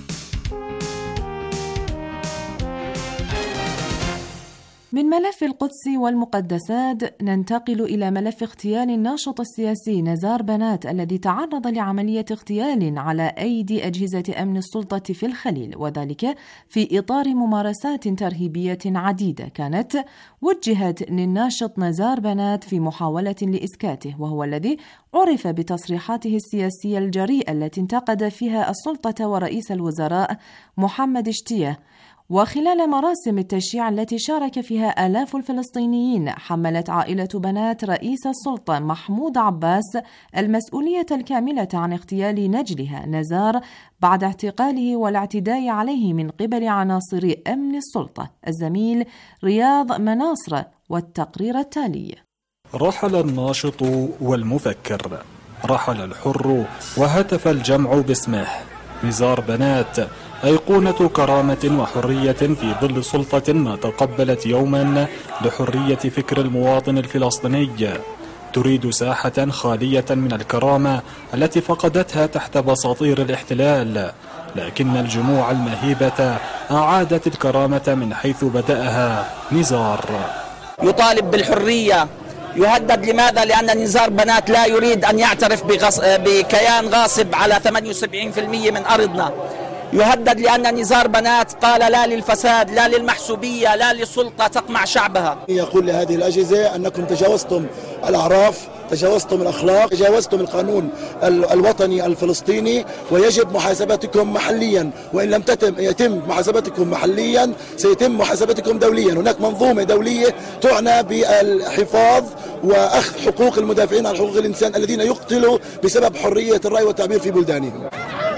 من ملف القدس والمقدسات ننتقل إلى ملف اغتيال الناشط السياسي نزار بنات الذي تعرض لعملية اغتيال على أيدي أجهزة أمن السلطة في الخليل، وذلك في إطار ممارسات ترهيبية عديدة كانت وجهت للناشط نزار بنات في محاولة لإسكاته، وهو الذي عرف بتصريحاته السياسية الجريئة التي انتقد فيها السلطة ورئيس الوزراء محمد شتيه. وخلال مراسم التشييع التي شارك فيها آلاف الفلسطينيين، حملت عائلة بنات رئيس السلطة محمود عباس المسؤولية الكاملة عن اغتيال نجلها نزار بعد اعتقاله والاعتداء عليه من قبل عناصر أمن السلطة. الزميل رياض مناصر والتقرير التالي. رحل الناشط والمفكر، رحل الحر وهتف الجمع باسمه. نزار بنات أيقونة كرامة وحرية في ظل سلطة ما تقبلت يوما لحرية فكر المواطن الفلسطيني، تريد ساحة خالية من الكرامة التي فقدتها تحت بساطير الاحتلال، لكن الجموع المهيبة أعادت الكرامة من حيث بدأها نزار. يطالب بالحرية، يهدد. لماذا؟ لأن نزار بنات لا يريد أن يعترف بغص... بكيان غاصب على ثمانية وسبعين بالمئة من أرضنا. يهدد لأن نزار بنات قال لا للفساد، لا للمحسوبية، لا لسلطة تقمع شعبها. يقول لهذه الأجهزة أنكم تجاوزتم الأعراف، تجاوزتم الأخلاق، تجاوزتم القانون الوطني الفلسطيني، ويجب محاسبتكم محليا، وإن لم تتم يتم محاسبتكم محليا سيتم محاسبتكم دوليا. هناك منظومة دولية تعنى بالحفاظ وأخذ حقوق المدافعين عن حقوق الإنسان الذين يقتلوا بسبب حرية الرأي والتعبير في بلدانهم.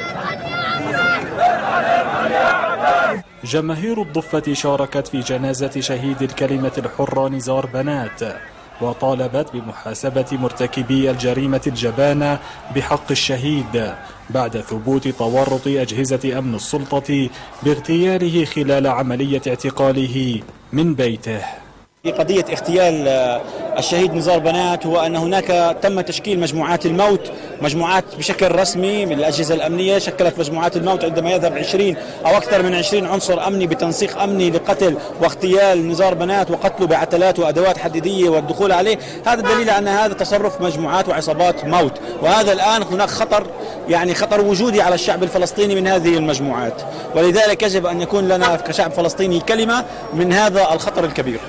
جماهير الضفة شاركت في جنازة شهيد الكلمة الحرة نزار بنات، وطالبت بمحاسبة مرتكبي الجريمة الجبانة بحق الشهيد بعد ثبوت تورط أجهزة أمن السلطة باغتياله خلال عملية اعتقاله من بيته. في قضية اغتيال الشهيد نزار بنات هو أن هناك تم تشكيل مجموعات الموت، مجموعات بشكل رسمي من الأجهزة الأمنية شكلت مجموعات الموت عندما يذهب عشرين أو أكثر من عشرين عنصر أمني بتنسيق أمني لقتل واغتيال نزار بنات وقتله بعتلات وأدوات حديدية والدخول عليه. هذا دليل أن هذا تصرف مجموعات وعصابات موت، وهذا الآن هناك خطر يعني خطر وجودي على الشعب الفلسطيني من هذه المجموعات، ولذلك يجب أن يكون لنا كشعب فلسطيني كلمة من هذا الخطر الكبير.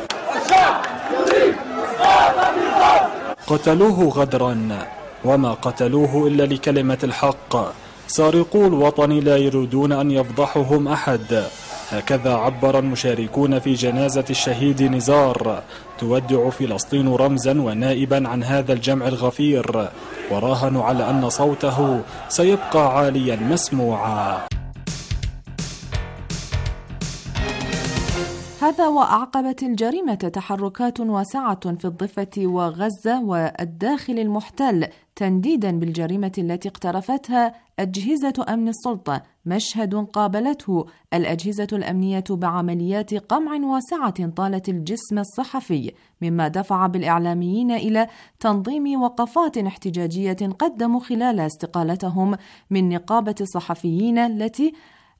قتلوه غدرا وما قتلوه إلا لكلمة الحق. سارقو الوطن لا يريدون أن يفضحهم أحد. هكذا عبر المشاركون في جنازة الشهيد نزار، تودع فلسطين رمزا ونائبا عن هذا الجمع الغفير، وراهنوا على أن صوته سيبقى عاليا مسموعا. هذا وأعقبت الجريمة تحركات واسعة في الضفة وغزة والداخل المحتل تنديدا بالجريمة التي اقترفتها أجهزة أمن السلطة، مشهد قابلته الأجهزة الأمنية بعمليات قمع واسعة طالت الجسم الصحفي، مما دفع بالإعلاميين إلى تنظيم وقفات احتجاجية قدموا خلال استقالتهم من نقابة الصحفيين التي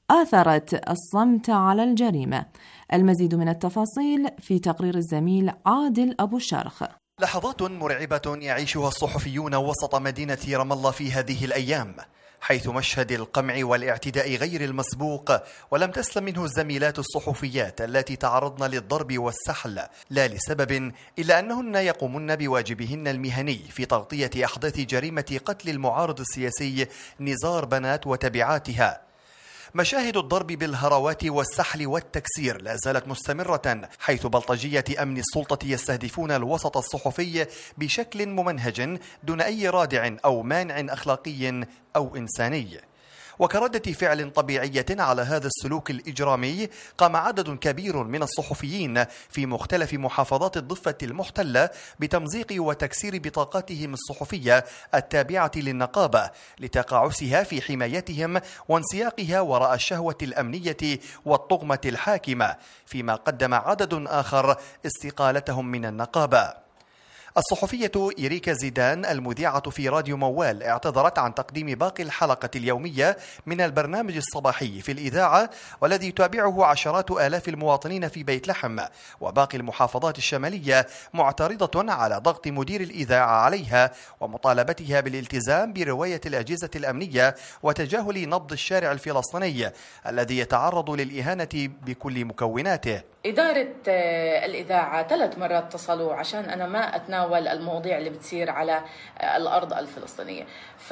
آثرت الصمت على الجريمة. المزيد من التفاصيل في تقرير الزميل عادل أبو الشرخ. لحظات مرعبة يعيشها الصحفيون وسط مدينة رام الله في هذه الأيام، حيث مشهد القمع والاعتداء غير المسبوق، ولم تسلم منه الزميلات الصحفيات التي تعرضن للضرب والسحل لا لسبب إلا أنهن يقومن بواجبهن المهني في تغطية أحداث جريمة قتل المعارض السياسي نزار بنات وتبعاتها. مشاهد الضرب بالهروات والسحل والتكسير لا زالت مستمرة، حيث بلطجية أمن السلطة يستهدفون الوسط الصحفي بشكل ممنهج دون أي رادع أو مانع أخلاقي أو إنساني. وكردة فعل طبيعية على هذا السلوك الإجرامي، قام عدد كبير من الصحفيين في مختلف محافظات الضفة المحتلة بتمزيق وتكسير بطاقاتهم الصحفية التابعة للنقابة لتقاعسها في حمايتهم وانسياقها وراء الشهوة الأمنية والطغمة الحاكمة، فيما قدم عدد آخر استقالتهم من النقابة. الصحفية إريكا زيدان المذيعة في راديو موال اعتذرت عن تقديم باقي الحلقة اليومية من البرنامج الصباحي في الإذاعة، والذي يتابعه عشرات آلاف المواطنين في بيت لحم وباقي المحافظات الشمالية، معترضة على ضغط مدير الإذاعة عليها ومطالبتها بالالتزام برواية الأجهزة الأمنية وتجاهل نبض الشارع الفلسطيني الذي يتعرض للإهانة بكل مكوناته. إدارة الإذاعة ثلاث مرات اتصلوا عشان أنا ما أتناول المواضيع اللي بتصير على الأرض الفلسطينية.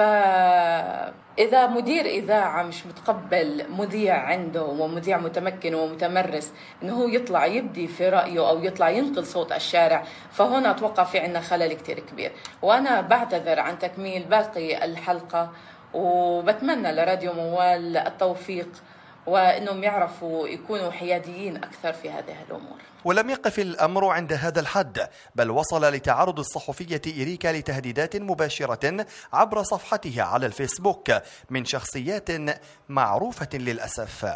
فإذا مدير إذاعة مش متقبل مذيع عنده ومذيع متمكن ومتمرس إنه هو يطلع يبدي في رأيه أو يطلع ينقل صوت الشارع، فهنا أتوقع في عنا خلل كتير كبير. وأنا بعتذر عن تكميل باقي الحلقة، وبتمنى لراديو موال التوفيق وأنهم يعرفوا يكونوا حياديين أكثر في هذه الأمور. ولم يقف الأمر عند هذا الحد، بل وصل لتعرض الصحفية إريكا لتهديدات مباشرة عبر صفحتها على الفيسبوك من شخصيات معروفة للأسف.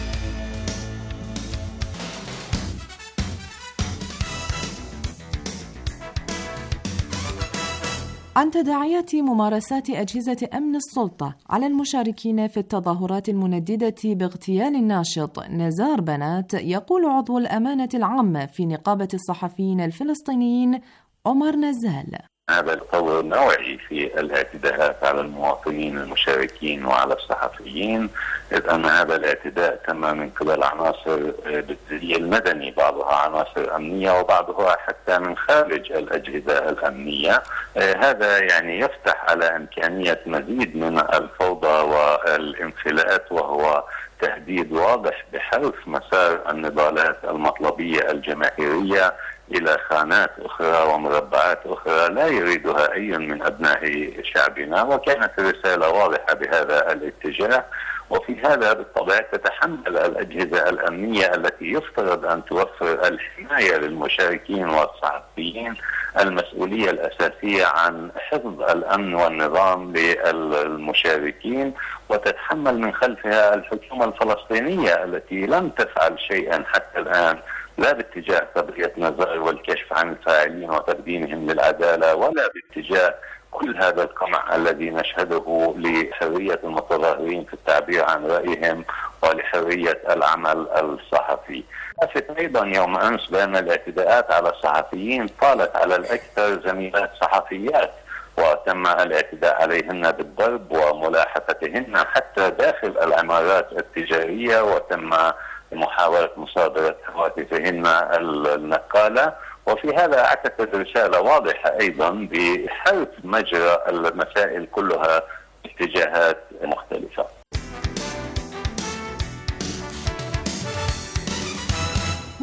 عن تداعيات ممارسات أجهزة أمن السلطة على المشاركين في التظاهرات المنددة باغتيال الناشط نزار بنات، يقول عضو الأمانة العامة في نقابة الصحفيين الفلسطينيين عمر نزال: هذا التطور النوعي في الاعتداءات على المواطنين المشاركين وعلى الصحفيين، إذ أن هذا الاعتداء تم من قبل عناصر بالتدريب المدني، بعضها عناصر أمنية وبعضها حتى من خارج الأجهزة الأمنية. هذا يعني يفتح على إمكانية مزيد من الفوضى والانفلات، وهو تهديد واضح بحرف مسار النضالات المطلبية الجماهيرية إلى خانات أخرى ومربعات أخرى لا يريدها أي من أبناء شعبنا. وكانت الرسالة واضحة بهذا الاتجاه، وفي هذا بالطبع تتحمل الأجهزة الأمنية التي يفترض أن توفر الحماية للمشاركين والصحفيين المسؤولية الأساسية عن حفظ الأمن والنظام للمشاركين، وتتحمل من خلفها الحكومة الفلسطينية التي لم تفعل شيئا حتى الآن، لا باتجاه تبرئة نزار والكشف عن الفاعلين وتقديمهم للعدالة، ولا باتجاه كل هذا القمع الذي نشهده لحرية المتظاهرين في التعبير عن رأيهم ولحرية العمل الصحفي. لافت أيضا يوم أمس بأن الاعتداءات على الصحفيين طالت على الأكثر زميلات صحفيات، وتم الاعتداء عليهن بالضرب وملاحقتهن حتى داخل العمارات التجارية، وتم محاولة مصادرة هواتفهن النقالة. وفي هذا أعتقد رسالة واضحة أيضا بحرف مجرى المسائل كلها اتجاهات مختلفة.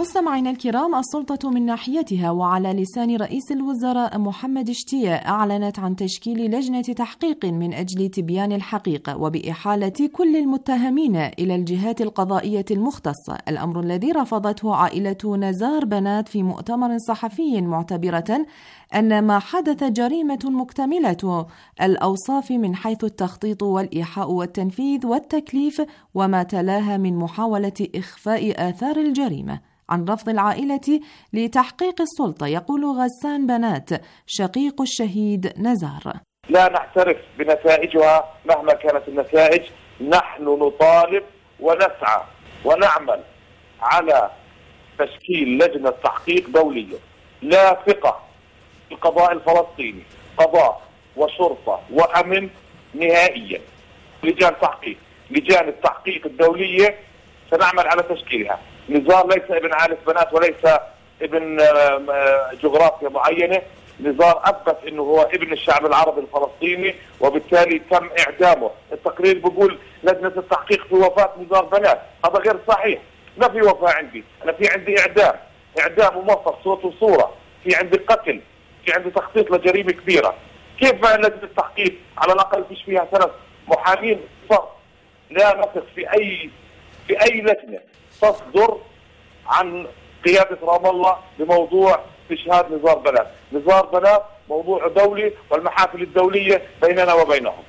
مستمعينا الكرام، السلطة من ناحيتها وعلى لسان رئيس الوزراء محمد شتية أعلنت عن تشكيل لجنة تحقيق من أجل تبيان الحقيقة وبإحالة كل المتهمين إلى الجهات القضائية المختصة، الأمر الذي رفضته عائلة نزار بنات في مؤتمر صحفي معتبرة أن ما حدث جريمة مكتملة الأوصاف من حيث التخطيط والإيحاء والتنفيذ والتكليف وما تلاها من محاولة إخفاء آثار الجريمة. عن رفض العائلة لتحقيق السلطة يقول غسان بنات شقيق الشهيد نزار: لا نعترف بنتائجها مهما كانت النتائج، نحن نطالب ونسعى ونعمل على تشكيل لجنة تحقيق دولية لا ثقة في القضاء الفلسطيني، قضاء وشرطة وأمن نهائيا. لجان تحقيق، لجان التحقيق الدولية سنعمل على تشكيلها. نزار ليس ابن عائلة بنات وليس ابن جغرافيا معينة، نزار أثبت أنه هو ابن الشعب العربي الفلسطيني وبالتالي تم إعدامه. التقرير بيقول لجنة التحقيق في وفاة نزار بنات، هذا غير صحيح. ما في وفاة عندي، أنا في عندي إعدام، إعدام ممثل صوت وصورة، في عندي قتل، في عندي تخطيط لجريمة كبيرة. كيف بقى لجنة التحقيق على الأقل فيش فيها ثلاث محامين فقط؟ لا نثق في أي في أي لجنة تصدر عن قيادة رام الله بموضوع استشهاد نزار بنات. نزار بنات موضوع دولي والمحافل الدولية بيننا وبينهم.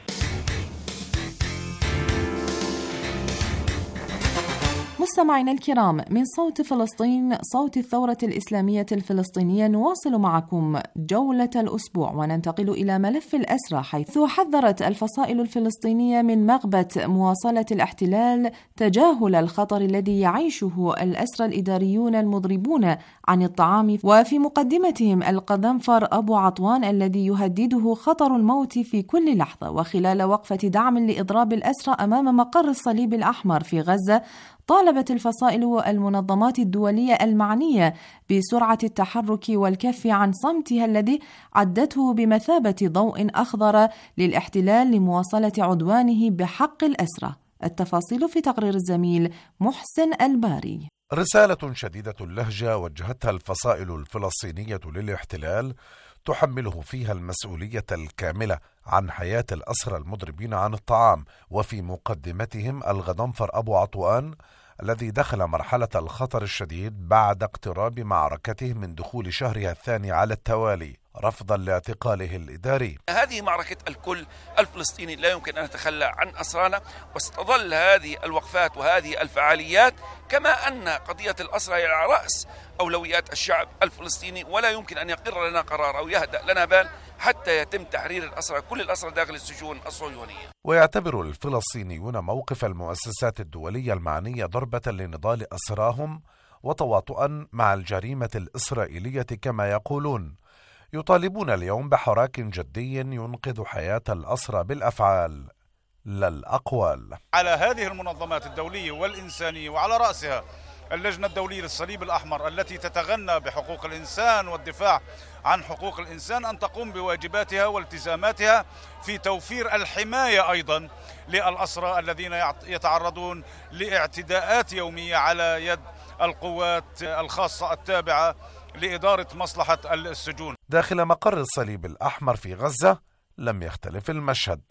مستمعينا الكرام، من صوت فلسطين، صوت الثورة الإسلامية الفلسطينية، نواصل معكم جولة الأسبوع وننتقل إلى ملف الأسرى، حيث حذرت الفصائل الفلسطينية من مغبة مواصلة الاحتلال تجاهل الخطر الذي يعيشه الأسرى الإداريون المضربون عن الطعام، وفي مقدمتهم القذنفر أبو عطوان الذي يهدده خطر الموت في كل لحظة. وخلال وقفة دعم لإضراب الأسرى أمام مقر الصليب الأحمر في غزة، طالبت الفصائل والمنظمات الدولية المعنية بسرعة التحرك والكف عن صمتها الذي عدته بمثابة ضوء أخضر للاحتلال لمواصلة عدوانه بحق الأسرى. التفاصيل في تقرير الزميل محسن الباري. رسالة شديدة اللهجة وجهتها الفصائل الفلسطينية للاحتلال تحمله فيها المسؤولية الكاملة عن حياة الأسرى المضربين عن الطعام، وفي مقدمتهم الغضنفر أبو عطوان الذي دخل مرحلة الخطر الشديد بعد اقتراب معركته من دخول شهرها الثاني على التوالي رفضا لاعتقاله الإداري. هذه معركة الكل الفلسطيني، لا يمكن أن نتخلى عن أسرانا، وستظل هذه الوقفات وهذه الفعاليات كما أن قضية الأسرى هي على رأس أولويات الشعب الفلسطيني، ولا يمكن أن يقر لنا قرار أو يهدأ لنا بال حتى يتم تحرير الأسرى، كل الأسرى داخل السجون الصهيونية. ويعتبر الفلسطينيون موقف المؤسسات الدولية المعنية ضربة لنضال أسراهم وتواطؤا مع الجريمة الإسرائيلية كما يقولون. يطالبون اليوم بحراك جدي ينقذ حياة الأسرى بالأفعال لا الأقوال. على هذه المنظمات الدولية والإنسانية وعلى رأسها اللجنة الدولية للصليب الأحمر التي تتغنى بحقوق الإنسان والدفاع عن حقوق الإنسان أن تقوم بواجباتها والتزاماتها في توفير الحماية أيضا للأسرى الذين يتعرضون لاعتداءات يومية على يد القوات الخاصة التابعة لإدارة مصلحة السجون. داخل مقر الصليب الأحمر في غزة لم يختلف المشهد،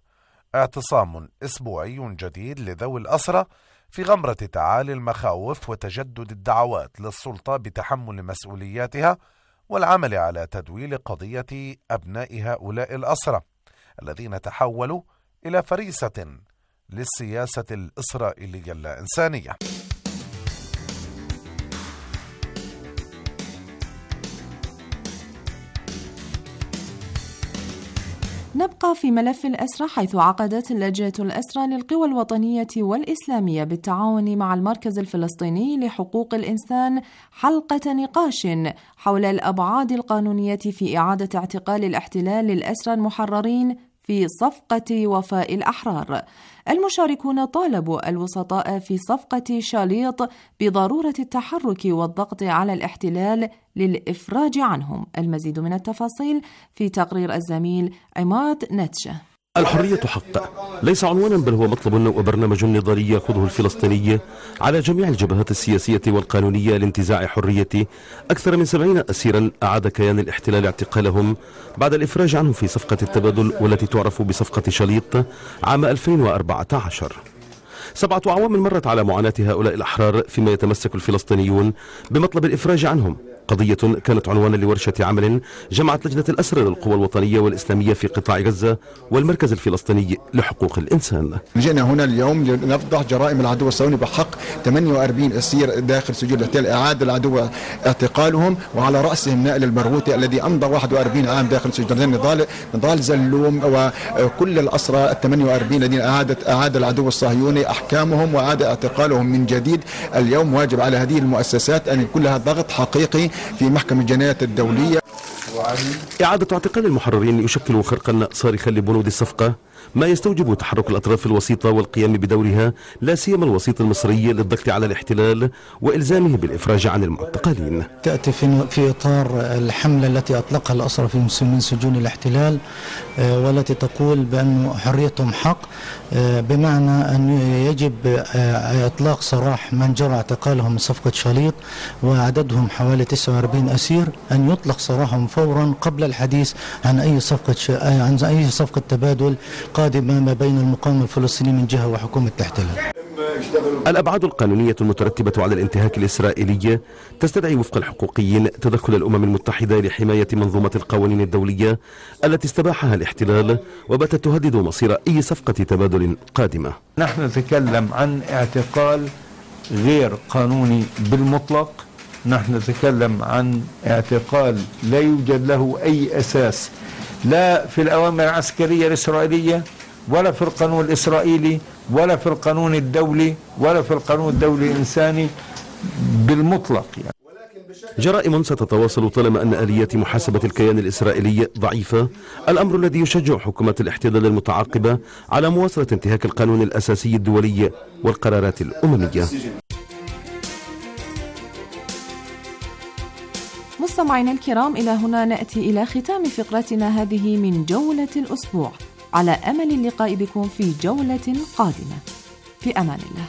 اعتصام أسبوعي جديد لذوي الأسرى في غمرة تعالي المخاوف وتجدد الدعوات للسلطة بتحمل مسؤولياتها والعمل على تدويل قضية أبناء هؤلاء الأسرى الذين تحولوا إلى فريسة للسياسة الإسرائيلية اللا إنسانية. نبقى في ملف الأسرى، حيث عقدت لجنة الأسرى للقوى الوطنية والإسلامية بالتعاون مع المركز الفلسطيني لحقوق الإنسان حلقة نقاش حول الأبعاد القانونية في إعادة اعتقال الاحتلال للأسرى المحررين في صفقة وفاء الأحرار. المشاركون طالبوا الوسطاء في صفقة شاليط بضرورة التحرك والضغط على الاحتلال للإفراج عنهم. المزيد من التفاصيل في تقرير الزميل عماد نتشة. الحرية حق ليس عنوانا، بل هو مطلب وبرنامج نضالي يأخذه الفلسطيني على جميع الجبهات السياسية والقانونية لانتزاع حرية أكثر من سبعين أسيرا أعاد كيان الاحتلال اعتقالهم بعد الإفراج عنهم في صفقة التبادل والتي تعرف بصفقة شليط عام ألفين وأربعة عشر. سبعة أعوام مرت على معاناة هؤلاء الأحرار فيما يتمسك الفلسطينيون بمطلب الإفراج عنهم، قضية كانت عنوانا لورشة عمل جمعت لجنة الأسرى للقوى الوطنية والإسلامية في قطاع غزة والمركز الفلسطيني لحقوق الإنسان. جئنا هنا اليوم لنفضح جرائم العدو الصهيوني بحق ثمانية وأربعين أسير داخل سجون الاحتلال، إعادة العدو اعتقالهم، وعلى رأسهم نائل البرغوثي الذي أمضى واحد وأربعين عام داخل سجون نضال نضال زلوم، وكل الأسرى الثمانية وأربعين الذين أعادت أعاد العدو الصهيوني أحكامهم وأعاد اعتقالهم من جديد. اليوم واجب على هذه المؤسسات أن يكون لها ضغط حقيقي في محكمة الجنايات الدولية. إعادة اعتقال المحررين يشكل خرقا صارخا لبنود الصفقة، ما يستوجب تحرك الأطراف الوسيطة والقيام بدورها، لا سيما الوسيط المصري للضغط على الاحتلال وإلزامه بالإفراج عن المعتقلين. تأتي في إطار الحملة التي أطلقها الأسرى في من سجون الاحتلال والتي تقول بأن حريتهم حق، بمعنى أن يجب إطلاق سراح من جرى اعتقالهم من صفقة شليط وعددهم حوالي تسعة وأربعين أسير، أن يطلق سراحهم فورا قبل الحديث عن أي صفقة ش... عن أي صفقة تبادل قادمة ما بين المقاومة الفلسطيني من جهة وحكومة الاحتلال. الأبعاد القانونية المترتبة على الانتهاك الإسرائيلي تستدعي وفق الحقوقيين تدخل الأمم المتحدة لحماية منظومة القوانين الدولية التي استباحها الاحتلال وباتت تهدد مصير أي صفقة تبادل قادمة. نحن نتكلم عن اعتقال غير قانوني بالمطلق، نحن نتكلم عن اعتقال لا يوجد له أي أساس لا في الأوامر العسكرية الإسرائيلية ولا في القانون الإسرائيلي ولا في القانون الدولي ولا في القانون الدولي الإنساني بالمطلق يعني. جرائم ستتواصل طالما أن آليات محاسبة الكيان الإسرائيلي ضعيفة، الأمر الذي يشجع حكومات الاحتلال المتعاقبة على مواصلة انتهاك القانون الأساسي الدولي والقرارات الأممية. مستمعينا الكرام، إلى هنا نأتي إلى ختام فقرتنا هذه من جولة الأسبوع، على أمل اللقاء بكم في جولة قادمة. في أمان الله.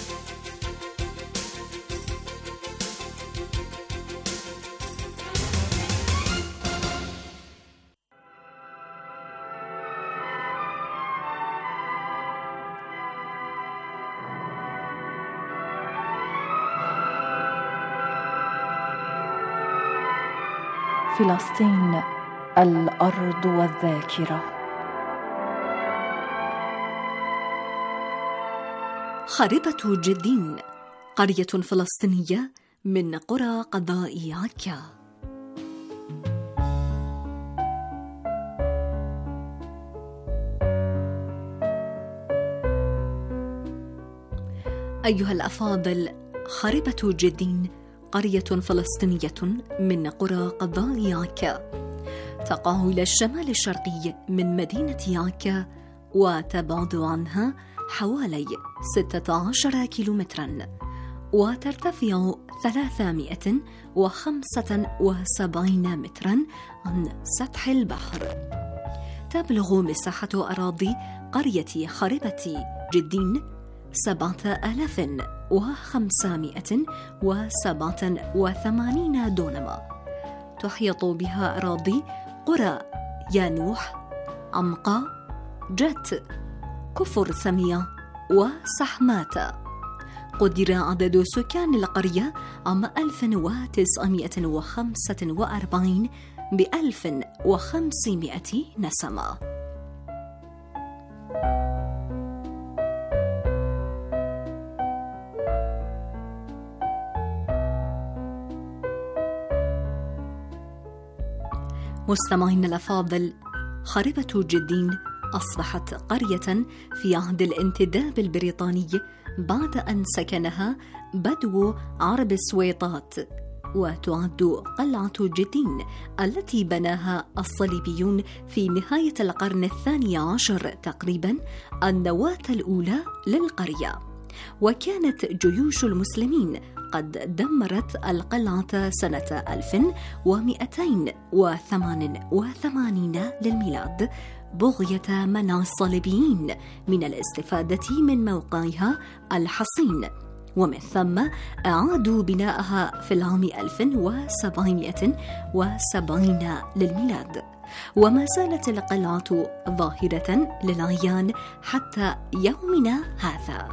فلسطين الأرض والذاكرة. خربة جدين، قرية فلسطينية من قرى قضاء عكا. أيها الأفاضل، خربة جدين قرية فلسطينية من قرى قضاء عكا، تقع إلى الشمال الشرقي من مدينة عكا وتبعد عنها حوالي ستة عشر كيلومترا، وترتفع ثلاثمائة وخمسة وسبعين مترا عن سطح البحر. تبلغ مساحة أراضي قرية خربة جدين سبعة آلاف وخمسمائة وسبعة وثمانين دونما. تحيط بها أراضي قرى يانوح، عمقا، جت، كفر سمية وسحمات. قدر عدد سكان القرية عام ألف وتسعمائة وخمسة وأربعين بألف وخمسمائة نسمة. مستمعين الأفاضل، خربة جدين أصبحت قرية في عهد الانتداب البريطاني بعد أن سكنها بدو عرب السويطات، وتعد قلعة جدين التي بناها الصليبيون في نهاية القرن الثاني عشر تقريبا النواة الأولى للقرية. وكانت جيوش المسلمين قد دمرت القلعة سنة ألف ومئتين وثمان وثمانين للميلاد بغية منع الصليبيين من الاستفادة من موقعها الحصين، ومن ثم أعادوا بناءها في العام ألف وسبعمائة وسبعين للميلاد، وما زالت القلعة ظاهرة للعيان حتى يومنا هذا.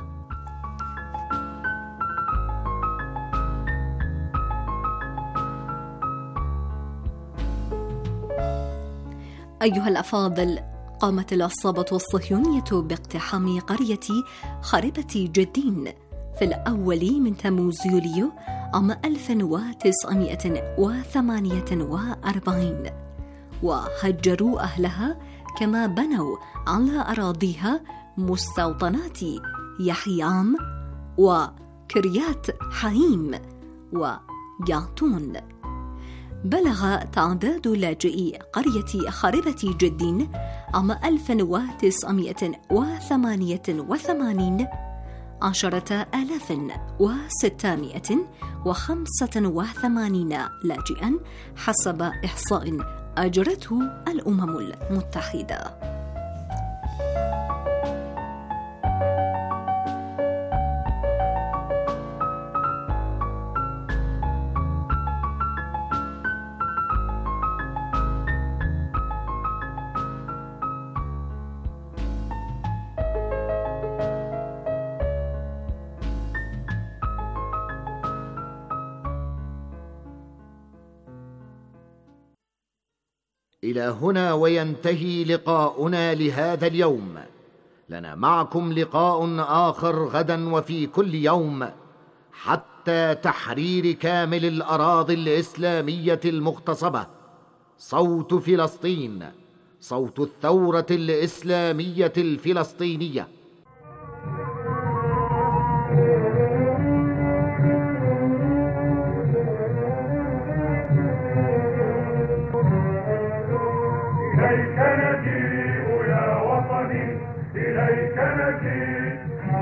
أيها الأفاضل، قامت العصابة الصهيونية باقتحام قرية خربة جدين في الأول من تموز يوليو عام ألف وتسعمائة وثمانية وأربعين، وهجروا أهلها كما بنوا على أراضيها مستوطنات يحيعام وكريات حايم ويعطون. بلغ تعداد لاجئي قرية خربة جدين عام ألف وتسعمائة وثمانية وثمانين عشرة آلاف وستمائة وخمسة وثمانين لاجئا حسب إحصاء أجرته الأمم المتحدة. إلى هنا وينتهي لقاؤنا لهذا اليوم. لنا معكم لقاء آخر غدا وفي كل يوم حتى تحرير كامل الأراضي الإسلامية المغتصبة. صوت فلسطين، صوت الثورة الإسلامية الفلسطينية. إليك نجيء يا وطني، إليك نجيء،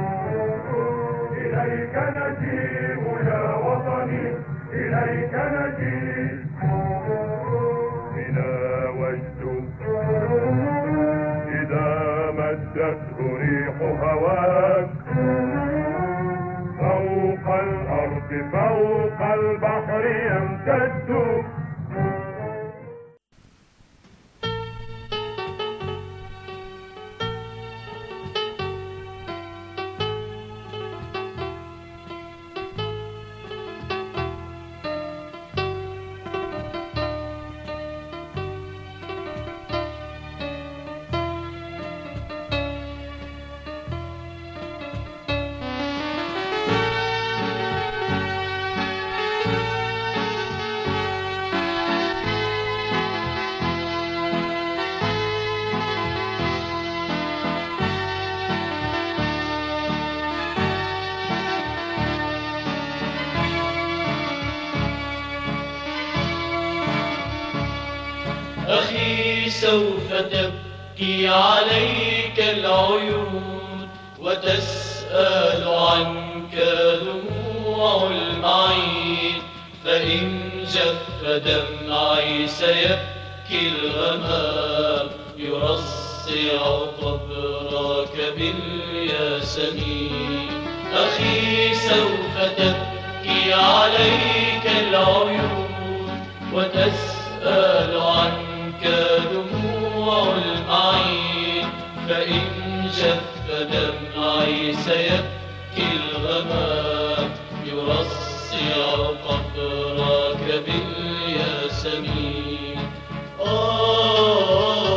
إليك نجيء يا وطني، إليك نجيء. بنا وجد إذا مدته ريح هواك فوق الأرض فوق البحر يمتد. أخي سوف تبكي عليك العيون وتسأل عنك دموع المعين، فإن جف دمعي سيبكي الغمام يرصع قبرك بالياسمين. أخي سوف تبكي عليك العيون وتسأل عنك دموع المعين، فإن جف دمعي سيبكي الغمام يرصع قبرك بالياسمين. آه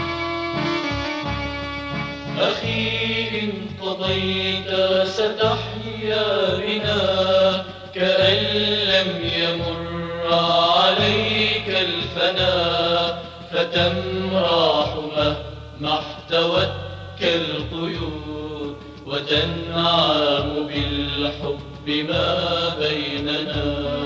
أخي إن قضيت ستحيا أيامنا كأن لم يمر عليك الفنا، فتمرح مهما احتوتك القيود، وتنعم بالحب ما بيننا.